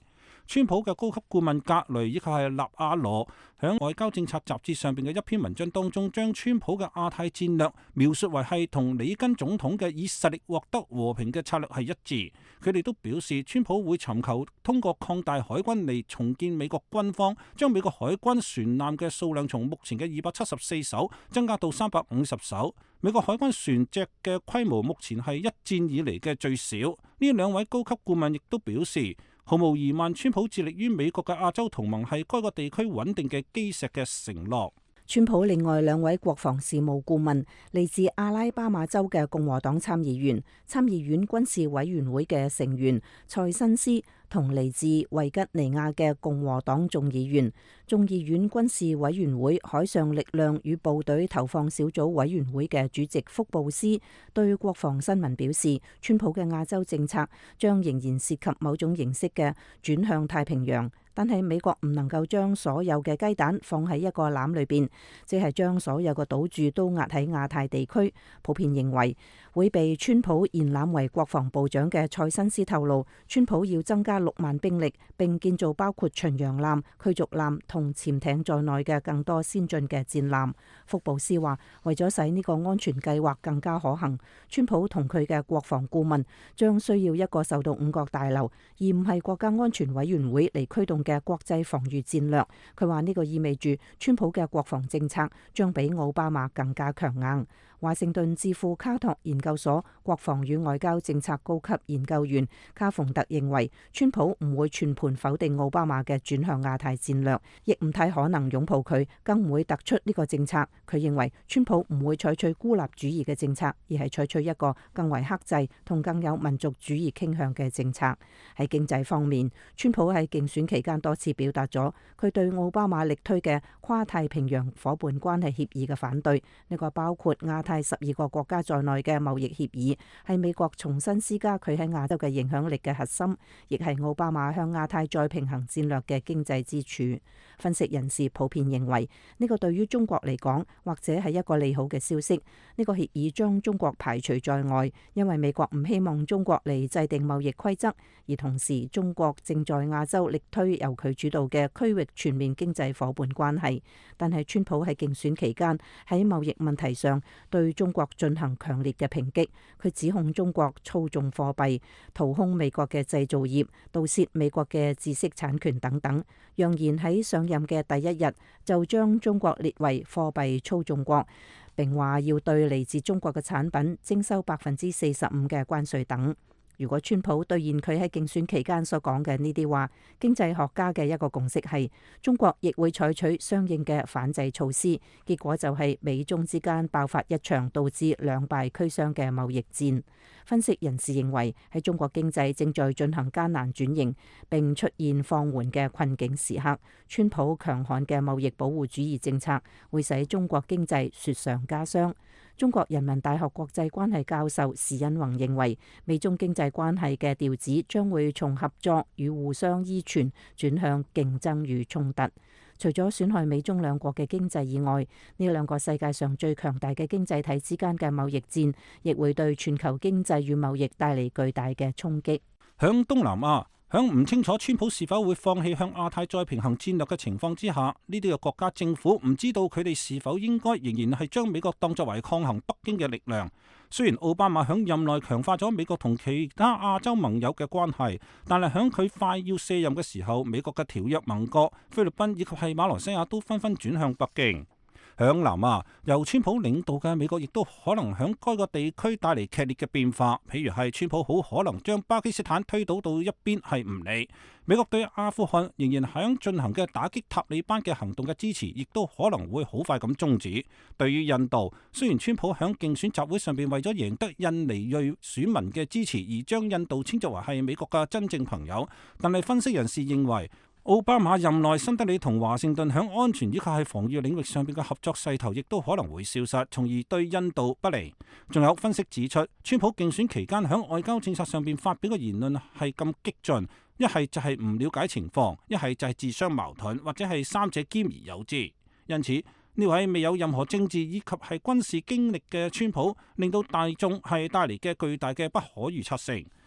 H: 川普嘅高級顧問格雷以及係納瓦羅喺外交政策雜誌上邊嘅一篇文章當中，將川普嘅亞太戰略描述為係同里根總統嘅以實力獲得和平嘅策略係一致。佢哋都表示，川普會尋求通過擴大海軍嚟重建美國軍方，將美國海軍船艦嘅數量從目前嘅二百七十四艘增加到三百五十艘。美國海軍船隻嘅規模目前係一戰以嚟嘅最少。呢兩位高級顧問亦都表示，毫無疑問，川普致力於美國嘅亞洲同盟係該個地區穩定嘅基石嘅承諾。
K: 川普另外兩位國防事務顧問嚟自阿拉巴馬州嘅共和黨參議員、參議院軍事委員會嘅成員蔡新斯，同嚟自維吉尼亞嘅共和黨眾議員、眾議院軍事委員會海上力量與部隊投放小組委員會嘅主席福布斯，對國防新聞表示，川普嘅亞洲政策將仍然涉及某種形式嘅轉向太平洋。但係美國唔能夠將所有嘅雞蛋放喺一個籃裏邊，即係將所有嘅賭注都壓喺亞太地區。普遍認為會被川普延攬為國防部長嘅蔡新斯透露，川普要增加六萬兵力，並建造包括巡洋艦、驅逐艦同潛艇在內嘅更多先進嘅戰艦。福布斯話，為咗使呢個安全計劃更加可行，川普同佢嘅國防顧問將需要一個受到五角大樓，而唔係國家安全委員會嚟驅動嘅國際防禦戰略。佢話呢個意味住川普嘅國防政策將比奧巴馬更加強硬。華盛頓智庫卡托研究所國防與外交政策高級研究員卡馮特認為，川普唔會全盤否定奧巴馬嘅轉向亞太戰略，亦唔太可能擁抱佢，更唔會突出呢個政策。佢認為川普唔會採取孤立主義嘅政策，而係採取一個更為克制同更有民族主義傾向嘅政策。喺經濟方面，川普喺競選期間多次表達咗佢對奧巴馬力推嘅跨太平洋夥伴關係協議嘅反對。呢個包括亞太十二個國家在內嘅貿易協議，係美國重新施加佢喺亞洲嘅影響力嘅核心，亦係奧巴馬向亞太再平衡戰略嘅經濟支柱。分析人士普遍認為，呢個對於中國嚟講，或者係一個利好嘅消息。呢個協議將中國排除在外，因為美國唔希望中國嚟制定貿易規則，而同時中國正在亞洲力推由佢主導嘅區域全面經濟夥伴關係。但係川普喺競選期間喺貿易問題上對中國進行強烈嘅抨擊，佢指控中國操縱貨幣、掏空美國嘅製造業、盜竊美國嘅知識產權等等。揚言喺上任嘅第一日就將中國列為貨幣操縱國，並話要對嚟自中國嘅產品徵收百分之四十五嘅關稅等。如果川普兌現佢喺競選期間所講嘅呢啲話，經濟學家嘅一個共識係中國亦會採取相應嘅反制措施，結果就係美中之間爆發一場導致兩敗俱傷嘅貿易戰。分析人士認為，喺中國經濟正在進行艱難轉型並出現放緩嘅困境時刻，川普強悍嘅貿易保護主義政策會使中國經濟雪上加霜。中國人民大學國際關係教授時殷弘認為，美中經濟關係嘅調子將會從合作與互相依存轉向競爭與衝突。除咗損害美中兩國嘅經濟以外，呢兩個世界上最強大嘅經濟體之間嘅貿易戰，亦會對全球經濟與貿易帶嚟巨大嘅衝擊。
H: 響東南亞，響唔清楚川普是否會放棄向亞太再平衡戰略嘅情況之下，呢啲嘅國家政府唔知道佢哋是否應該仍然係將美國當作為抗衡北京嘅力量。雖然奧巴馬響任內強化咗美國同其他亞洲盟友嘅關係，但係響佢快要卸任嘅時候，美國嘅條約盟國菲律賓以及係馬來西亞都紛紛轉向北京。響南亞，由川普領導嘅美國亦都可能響該個地區帶嚟劇烈嘅變化，譬如係川普好可能將巴基斯坦推倒到一邊係唔理。美國對阿富汗仍然響進行嘅打擊塔利班嘅行動嘅支持，亦都可能會好快咁終止。對於印度，雖然川普響競選集會上邊為咗贏得印尼裔選民嘅支持而將印度稱作為係美國嘅真正朋友，但係分析人士認為，奧巴馬任內新德里同華盛頓響安全以及係防禦領域上邊嘅合作勢頭亦都可能會消失，從而對印度不利。仲有分析指出，川普競選期間響外交政策上邊發表嘅言論係咁激進，一係就係唔了解情況，一係就係自相矛盾，或者係三者兼而有之。因此呢位未有任何政治以及係軍事經歷嘅川普，令到大眾係帶嚟嘅巨大嘅不可預測性。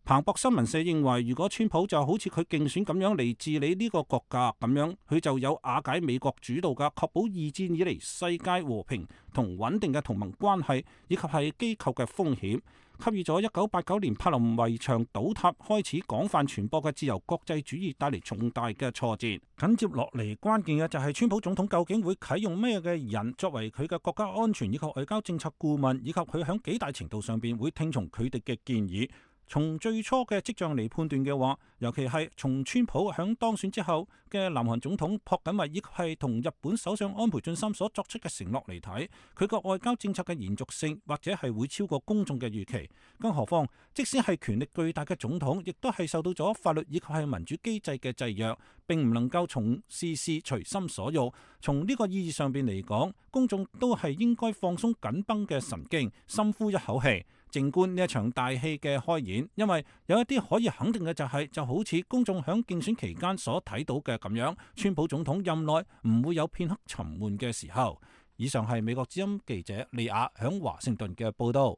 H: 彭博新聞社認為，如果川普就好似佢競選咁樣嚟治理呢個國家咁樣，佢就有瓦解美國主導嘅確保二戰以嚟世界和平同穩定嘅同盟關係以及係機構嘅風險，給予咗一九八九年柏林圍牆倒塌開始廣泛傳播嘅自由國際主義帶嚟重大嘅挫折。緊接落嚟關鍵嘅就係川普總統究竟會啟用咩嘅人作為佢嘅國家安全以及外交政策顧問，以及佢喺幾大程度上邊會聽從佢哋嘅建議。從最初嘅跡象嚟判斷嘅話，尤其係從川普響當選之後嘅南韓總統朴槿惠以及係同日本首相安倍晉三所作出嘅承諾嚟睇，佢個外交政策嘅延續性或者係會超過公眾嘅預期。更何況，即使係權力巨大嘅總統，亦都係受到咗法律以及係民主機制嘅制約，並唔能夠從事事隨心所欲。從呢個意義上邊嚟講，公眾都係應該放鬆緊繃嘅神經，深呼一口氣。靜觀呢一場大戲嘅開演，因為有一啲可以肯定嘅就係、是，就好似公眾響競選期間所睇到嘅咁樣，川普總統任內唔會有片刻沉悶嘅時候。以上係美國之音記者利亞響華盛頓嘅報道。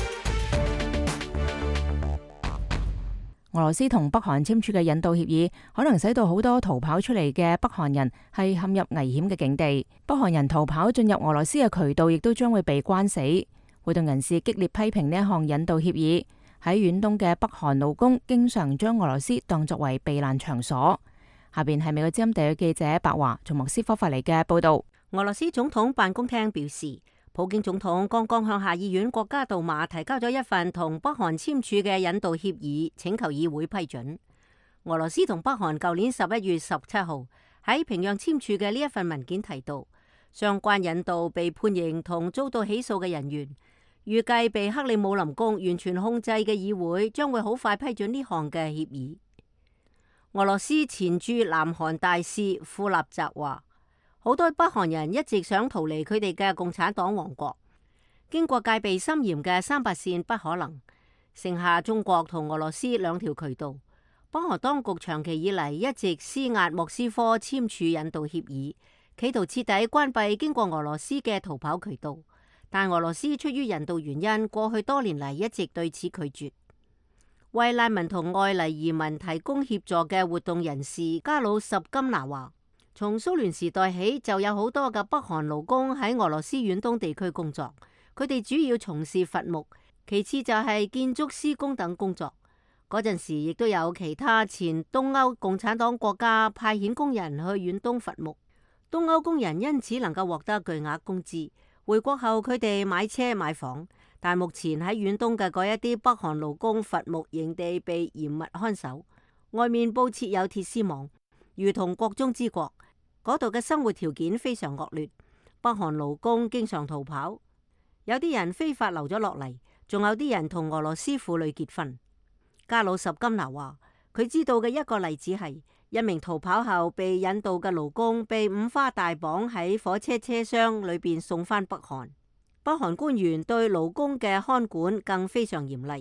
B: 俄羅斯同北韓簽署嘅引渡協議，可能使到好多逃跑出嚟嘅北韓人係陷入危險嘅境地。北韓人逃跑進入俄羅斯嘅渠道，亦都將會被關死。活動人士激烈批評呢一項引渡協議。喺遠東嘅北韓勞工經常將俄羅斯當作為避難場所。下邊係美國之音地區記者白華從莫斯科發嚟嘅報道。
L: 俄羅斯總統辦公廳表示，普京總統剛剛向下議院國家杜馬提交咗一份同北韓簽署嘅引渡協議，請求議會批准。俄羅斯同北韓舊年十一月十七號喺平壤簽署嘅呢一份文件提到，相關引渡被判刑同遭到起訴嘅人員，預計被克里姆林宮完全控制嘅議會將會好快批准呢項嘅協議。俄羅斯前駐南韓大使庫納澤話，好多北韓人一直想逃離佢哋嘅共產黨王國，經過戒備森嚴嘅三八線不可能，剩下中國同俄羅斯兩條渠道。北韓當局長期以嚟一直施壓莫斯科簽署引渡協議，企圖徹底關閉經過俄羅斯嘅逃跑渠道。但俄羅斯出於人道原因，過去多年嚟一直對此拒絕。為難民同外嚟移民提供協助嘅活動人士加魯什金娜話，從蘇聯時代起就有好多嘅北韓勞工喺俄羅斯遠東地區工作，佢哋主要從事伐木，其次就係建築施工等工作。嗰陣時亦都有其他前東歐共產黨國家派遣工人去遠東伐木，東歐工人因此能夠獲得巨額工資。回國後佢哋買車買房，但目前喺遠東嘅嗰一啲北韓勞工伐木營地被嚴密看守，外面布設有鐵絲網，如同國中之國。嗰度嘅生活條件非常惡劣，北韓勞工經常逃跑，有啲人非法留咗落嚟，仲有啲人同俄羅斯婦女結婚。加魯什金娜話，佢知道嘅一個例子係，一名逃跑後被引渡嘅勞工被五花大綁喺火車車廂裏邊送返北韓。北韓官員對勞工嘅看管更非常嚴厲。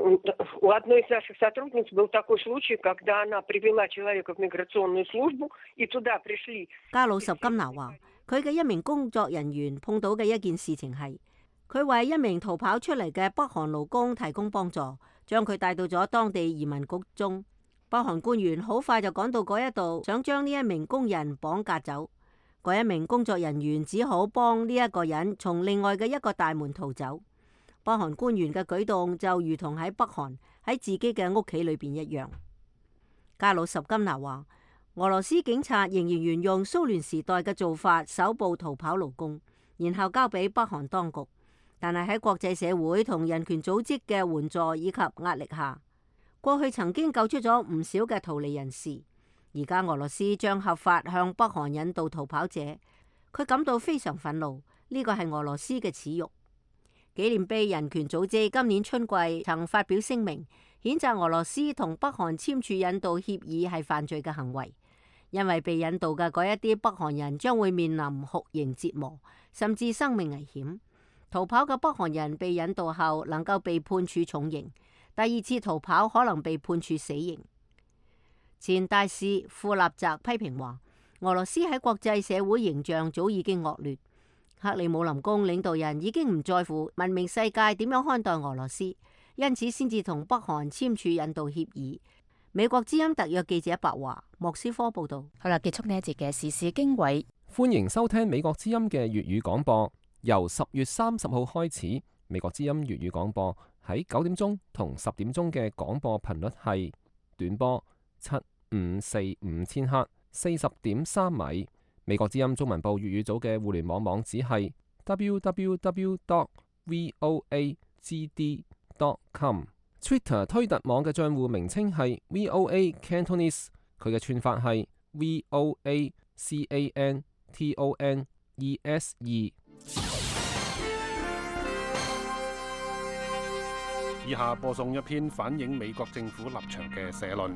L: 加魯什金娜話，佢嘅一名工作人員碰到嘅一件事情係，佢為一名逃跑出嚟嘅北韓勞工提供幫助，將佢帶到咗當地移民局中。北韓官員好快就趕到嗰一度，想將呢一名工人綁架走。嗰一名工作人員只好幫呢一個人從另外嘅一個大門逃走。北韓官員嘅舉動就如同喺北韓喺自己嘅屋企裏邊一樣。加魯什金娜話，俄羅斯警察仍然沿用蘇聯時代嘅做法，搜捕逃跑勞工，然後交俾北韓當局。但係喺國際社會同人權組織嘅援助以及壓力下，過去曾經救出咗唔少嘅逃離人士。而家俄羅斯將合法向北韓引渡逃跑者，佢感到非常憤怒。呢個係俄羅斯嘅恥辱。紀念碑人權組織今年春季曾發表聲明，譴責俄羅斯同北韓簽署引渡協議係犯罪嘅行為，因為被引渡嘅嗰一啲北韓人將會面臨酷刑折磨，甚至生命危險。逃跑嘅北韓人被引渡後能夠被判處重刑，第二次逃跑可能被判處死刑。前大使庫納澤批評話，俄羅斯喺國際社會形象早已經惡劣，克里姆林宮領導人已經唔在乎文明世界點樣看待俄羅斯， 因此先至同北韓簽署引渡協議。美國之音特約記者白華莫斯科報道。
B: 好啦，結束呢一節嘅時事經緯。
M: 歡迎收聽美國之音嘅粵語廣播。由十月三十號開始，美國之音粵語廣播喺九點鐘同十點鐘嘅廣播頻率係短波七五四五千赫，四十點三米。美國之音中文部粵語組嘅互聯網網址係 double-u double-u double-u dot voa g d dot com。Twitter 推特網嘅賬戶名稱係 V O A Cantonese， 佢嘅串法係 V O A C A N T O N E S E。
A: 以下播送一篇反映美國政府立場嘅社論。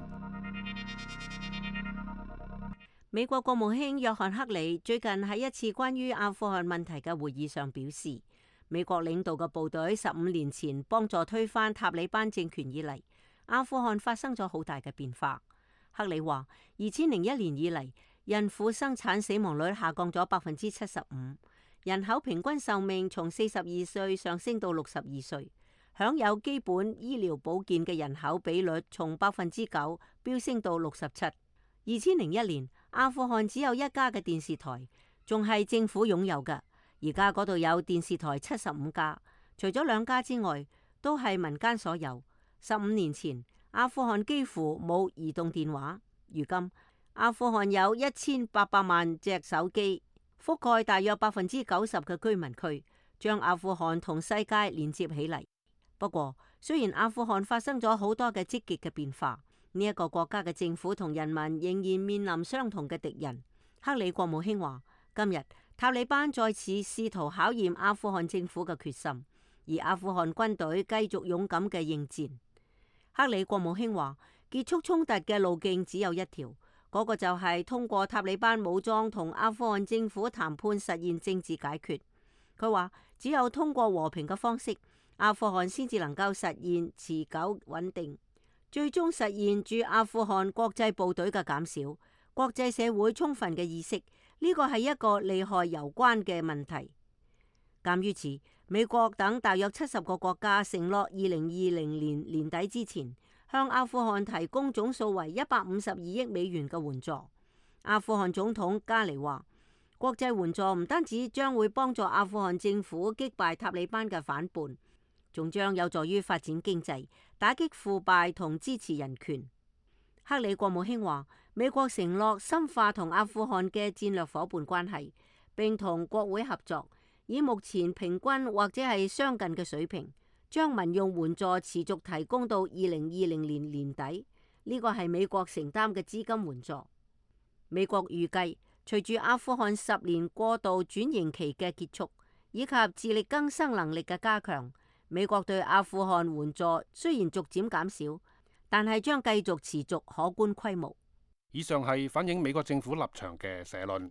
L: 美國國務卿約翰克里最近喺一次關於阿富汗問題嘅會議上表示，美國領導嘅部隊十五年前幫助推翻塔利班政權以嚟，阿富汗發生咗好大嘅變化。克里話，二千零一年以嚟，孕婦生產死亡率下降咗百分之七十五，人口平均壽命從四十二歲上升到六十二歲。享有基本醫療保健嘅人口比率從百分之九飆升到六十七。二千零一年，阿富汗只有一家嘅電視台，仲係政府擁有嘅。而家嗰度有電視台七十五家，除咗兩家之外，都係民間所有。十五年前，阿富汗幾乎冇移動電話。如今，阿富汗有一千八百萬隻手機，覆蓋大約百分之九十嘅居民區，將阿富汗同世界連接起嚟。不過，雖然阿富汗發生咗好多嘅積極嘅變化，呢一個國家嘅政府同人民仍然面臨相同嘅敵人。克里國務卿話，今日塔利班再次試圖考驗阿富汗政府嘅決心，而阿富汗軍隊繼續勇敢嘅應戰。克里國務卿話，結束衝突嘅路徑只有一條，嗰個就係通過塔利班武裝同阿富汗政府談判實現政治解決。佢話，只有通過和平嘅方式，阿富汗先至能夠實現持久穩定，最終實現駐阿富汗國際部隊嘅減少。國際社會充分嘅意識，呢個係一個利害攸關嘅問題。鑑於此，美國等大約七十個國家承諾二零二零年年底之前向阿富汗提供總數為一百五十二億美元嘅援助。阿富汗總統加尼話，國際援助唔單止將會幫助阿富汗政府擊敗塔利班嘅反叛，仲將有助於發展經濟、打擊腐敗同支持人權。克里國務卿話，美國承諾深化同阿富汗嘅戰略夥伴關係，並同國會合作，以目前平均或者係相近嘅水平，將民用援助持續提供到二零二零年年底。呢個係美國承擔嘅資金援助。美國預計，隨住阿富汗十年過渡轉型期嘅結束，以及自力更生能力嘅加強，美國對阿富汗援助雖然逐漸減少，但係將繼續持續可觀規模。
A: 以上係反映美國政府立場嘅社論。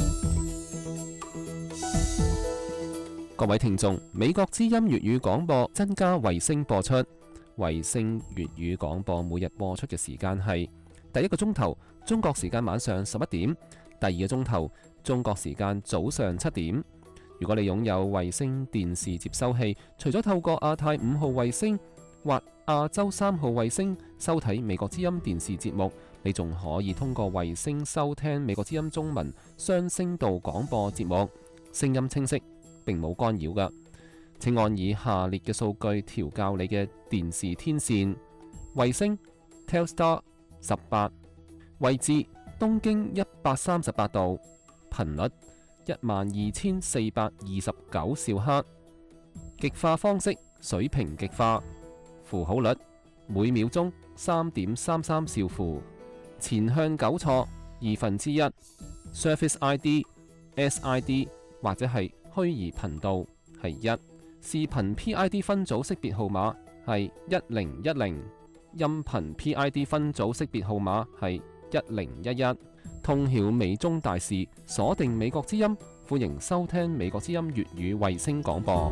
M: 各位聽眾，美國之音粵語廣播增加衛星播出，衛星粵語廣播每日播出嘅時間係第一個鐘頭中國時間晚上十一點，第二個鐘頭中國時間早上七點。如果你擁有衛星電視接收器，除咗透過亞太五號衛星或亞洲三號衛星收睇美國之音電視節目，你仲可以通過衛星收聽美國之音中文雙聲道廣播節目，聲音清晰，並冇干擾㗎。請按以下列嘅數據調校你嘅電視天線：衛星 Telstar 十八，位置東經一百三十八度，頻率一萬二千四百二十九兆赫，極化方式水平極化，符號率每秒鐘三點三三兆符，前向糾錯二分之一 ，Surface I D、S I D 或者係虛擬頻道係一，視頻 P I D 分組識別號碼係一零一零，音頻 P I D 分組識別號碼係一零一一。通曉美中大事，鎖定美國之音，歡迎收聽美國之音粵語衛星廣播。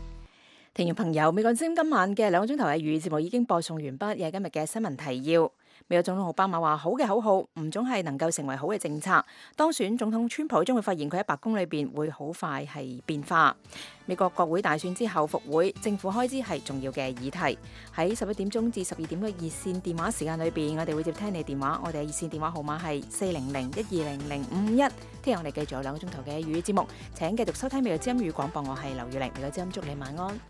B: 聽眾朋友，美國之音今晚嘅兩個鐘頭嘅粵語節目已經播送完畢，又係今日嘅新聞提要。 美國總統奧巴馬話：好嘅口號唔總係能夠成為好嘅政策。當選總統川普將會發現佢喺白宮裏邊會好快係變化。美國國會大選之後復會，政府開支係重要嘅議題。喺十一點鐘至十二點嘅熱線電話時間裏邊，我哋會接聽你電話。我哋嘅熱線電話號碼係四零零一二零零五五一。聽日我哋繼續有兩個鐘頭嘅粵語節目，請繼續收聽美國之音粵語廣播。我係劉雨玲，美國之音祝你晚安。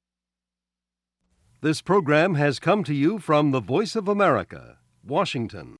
N: This program has come to you from the Voice of America, Washington.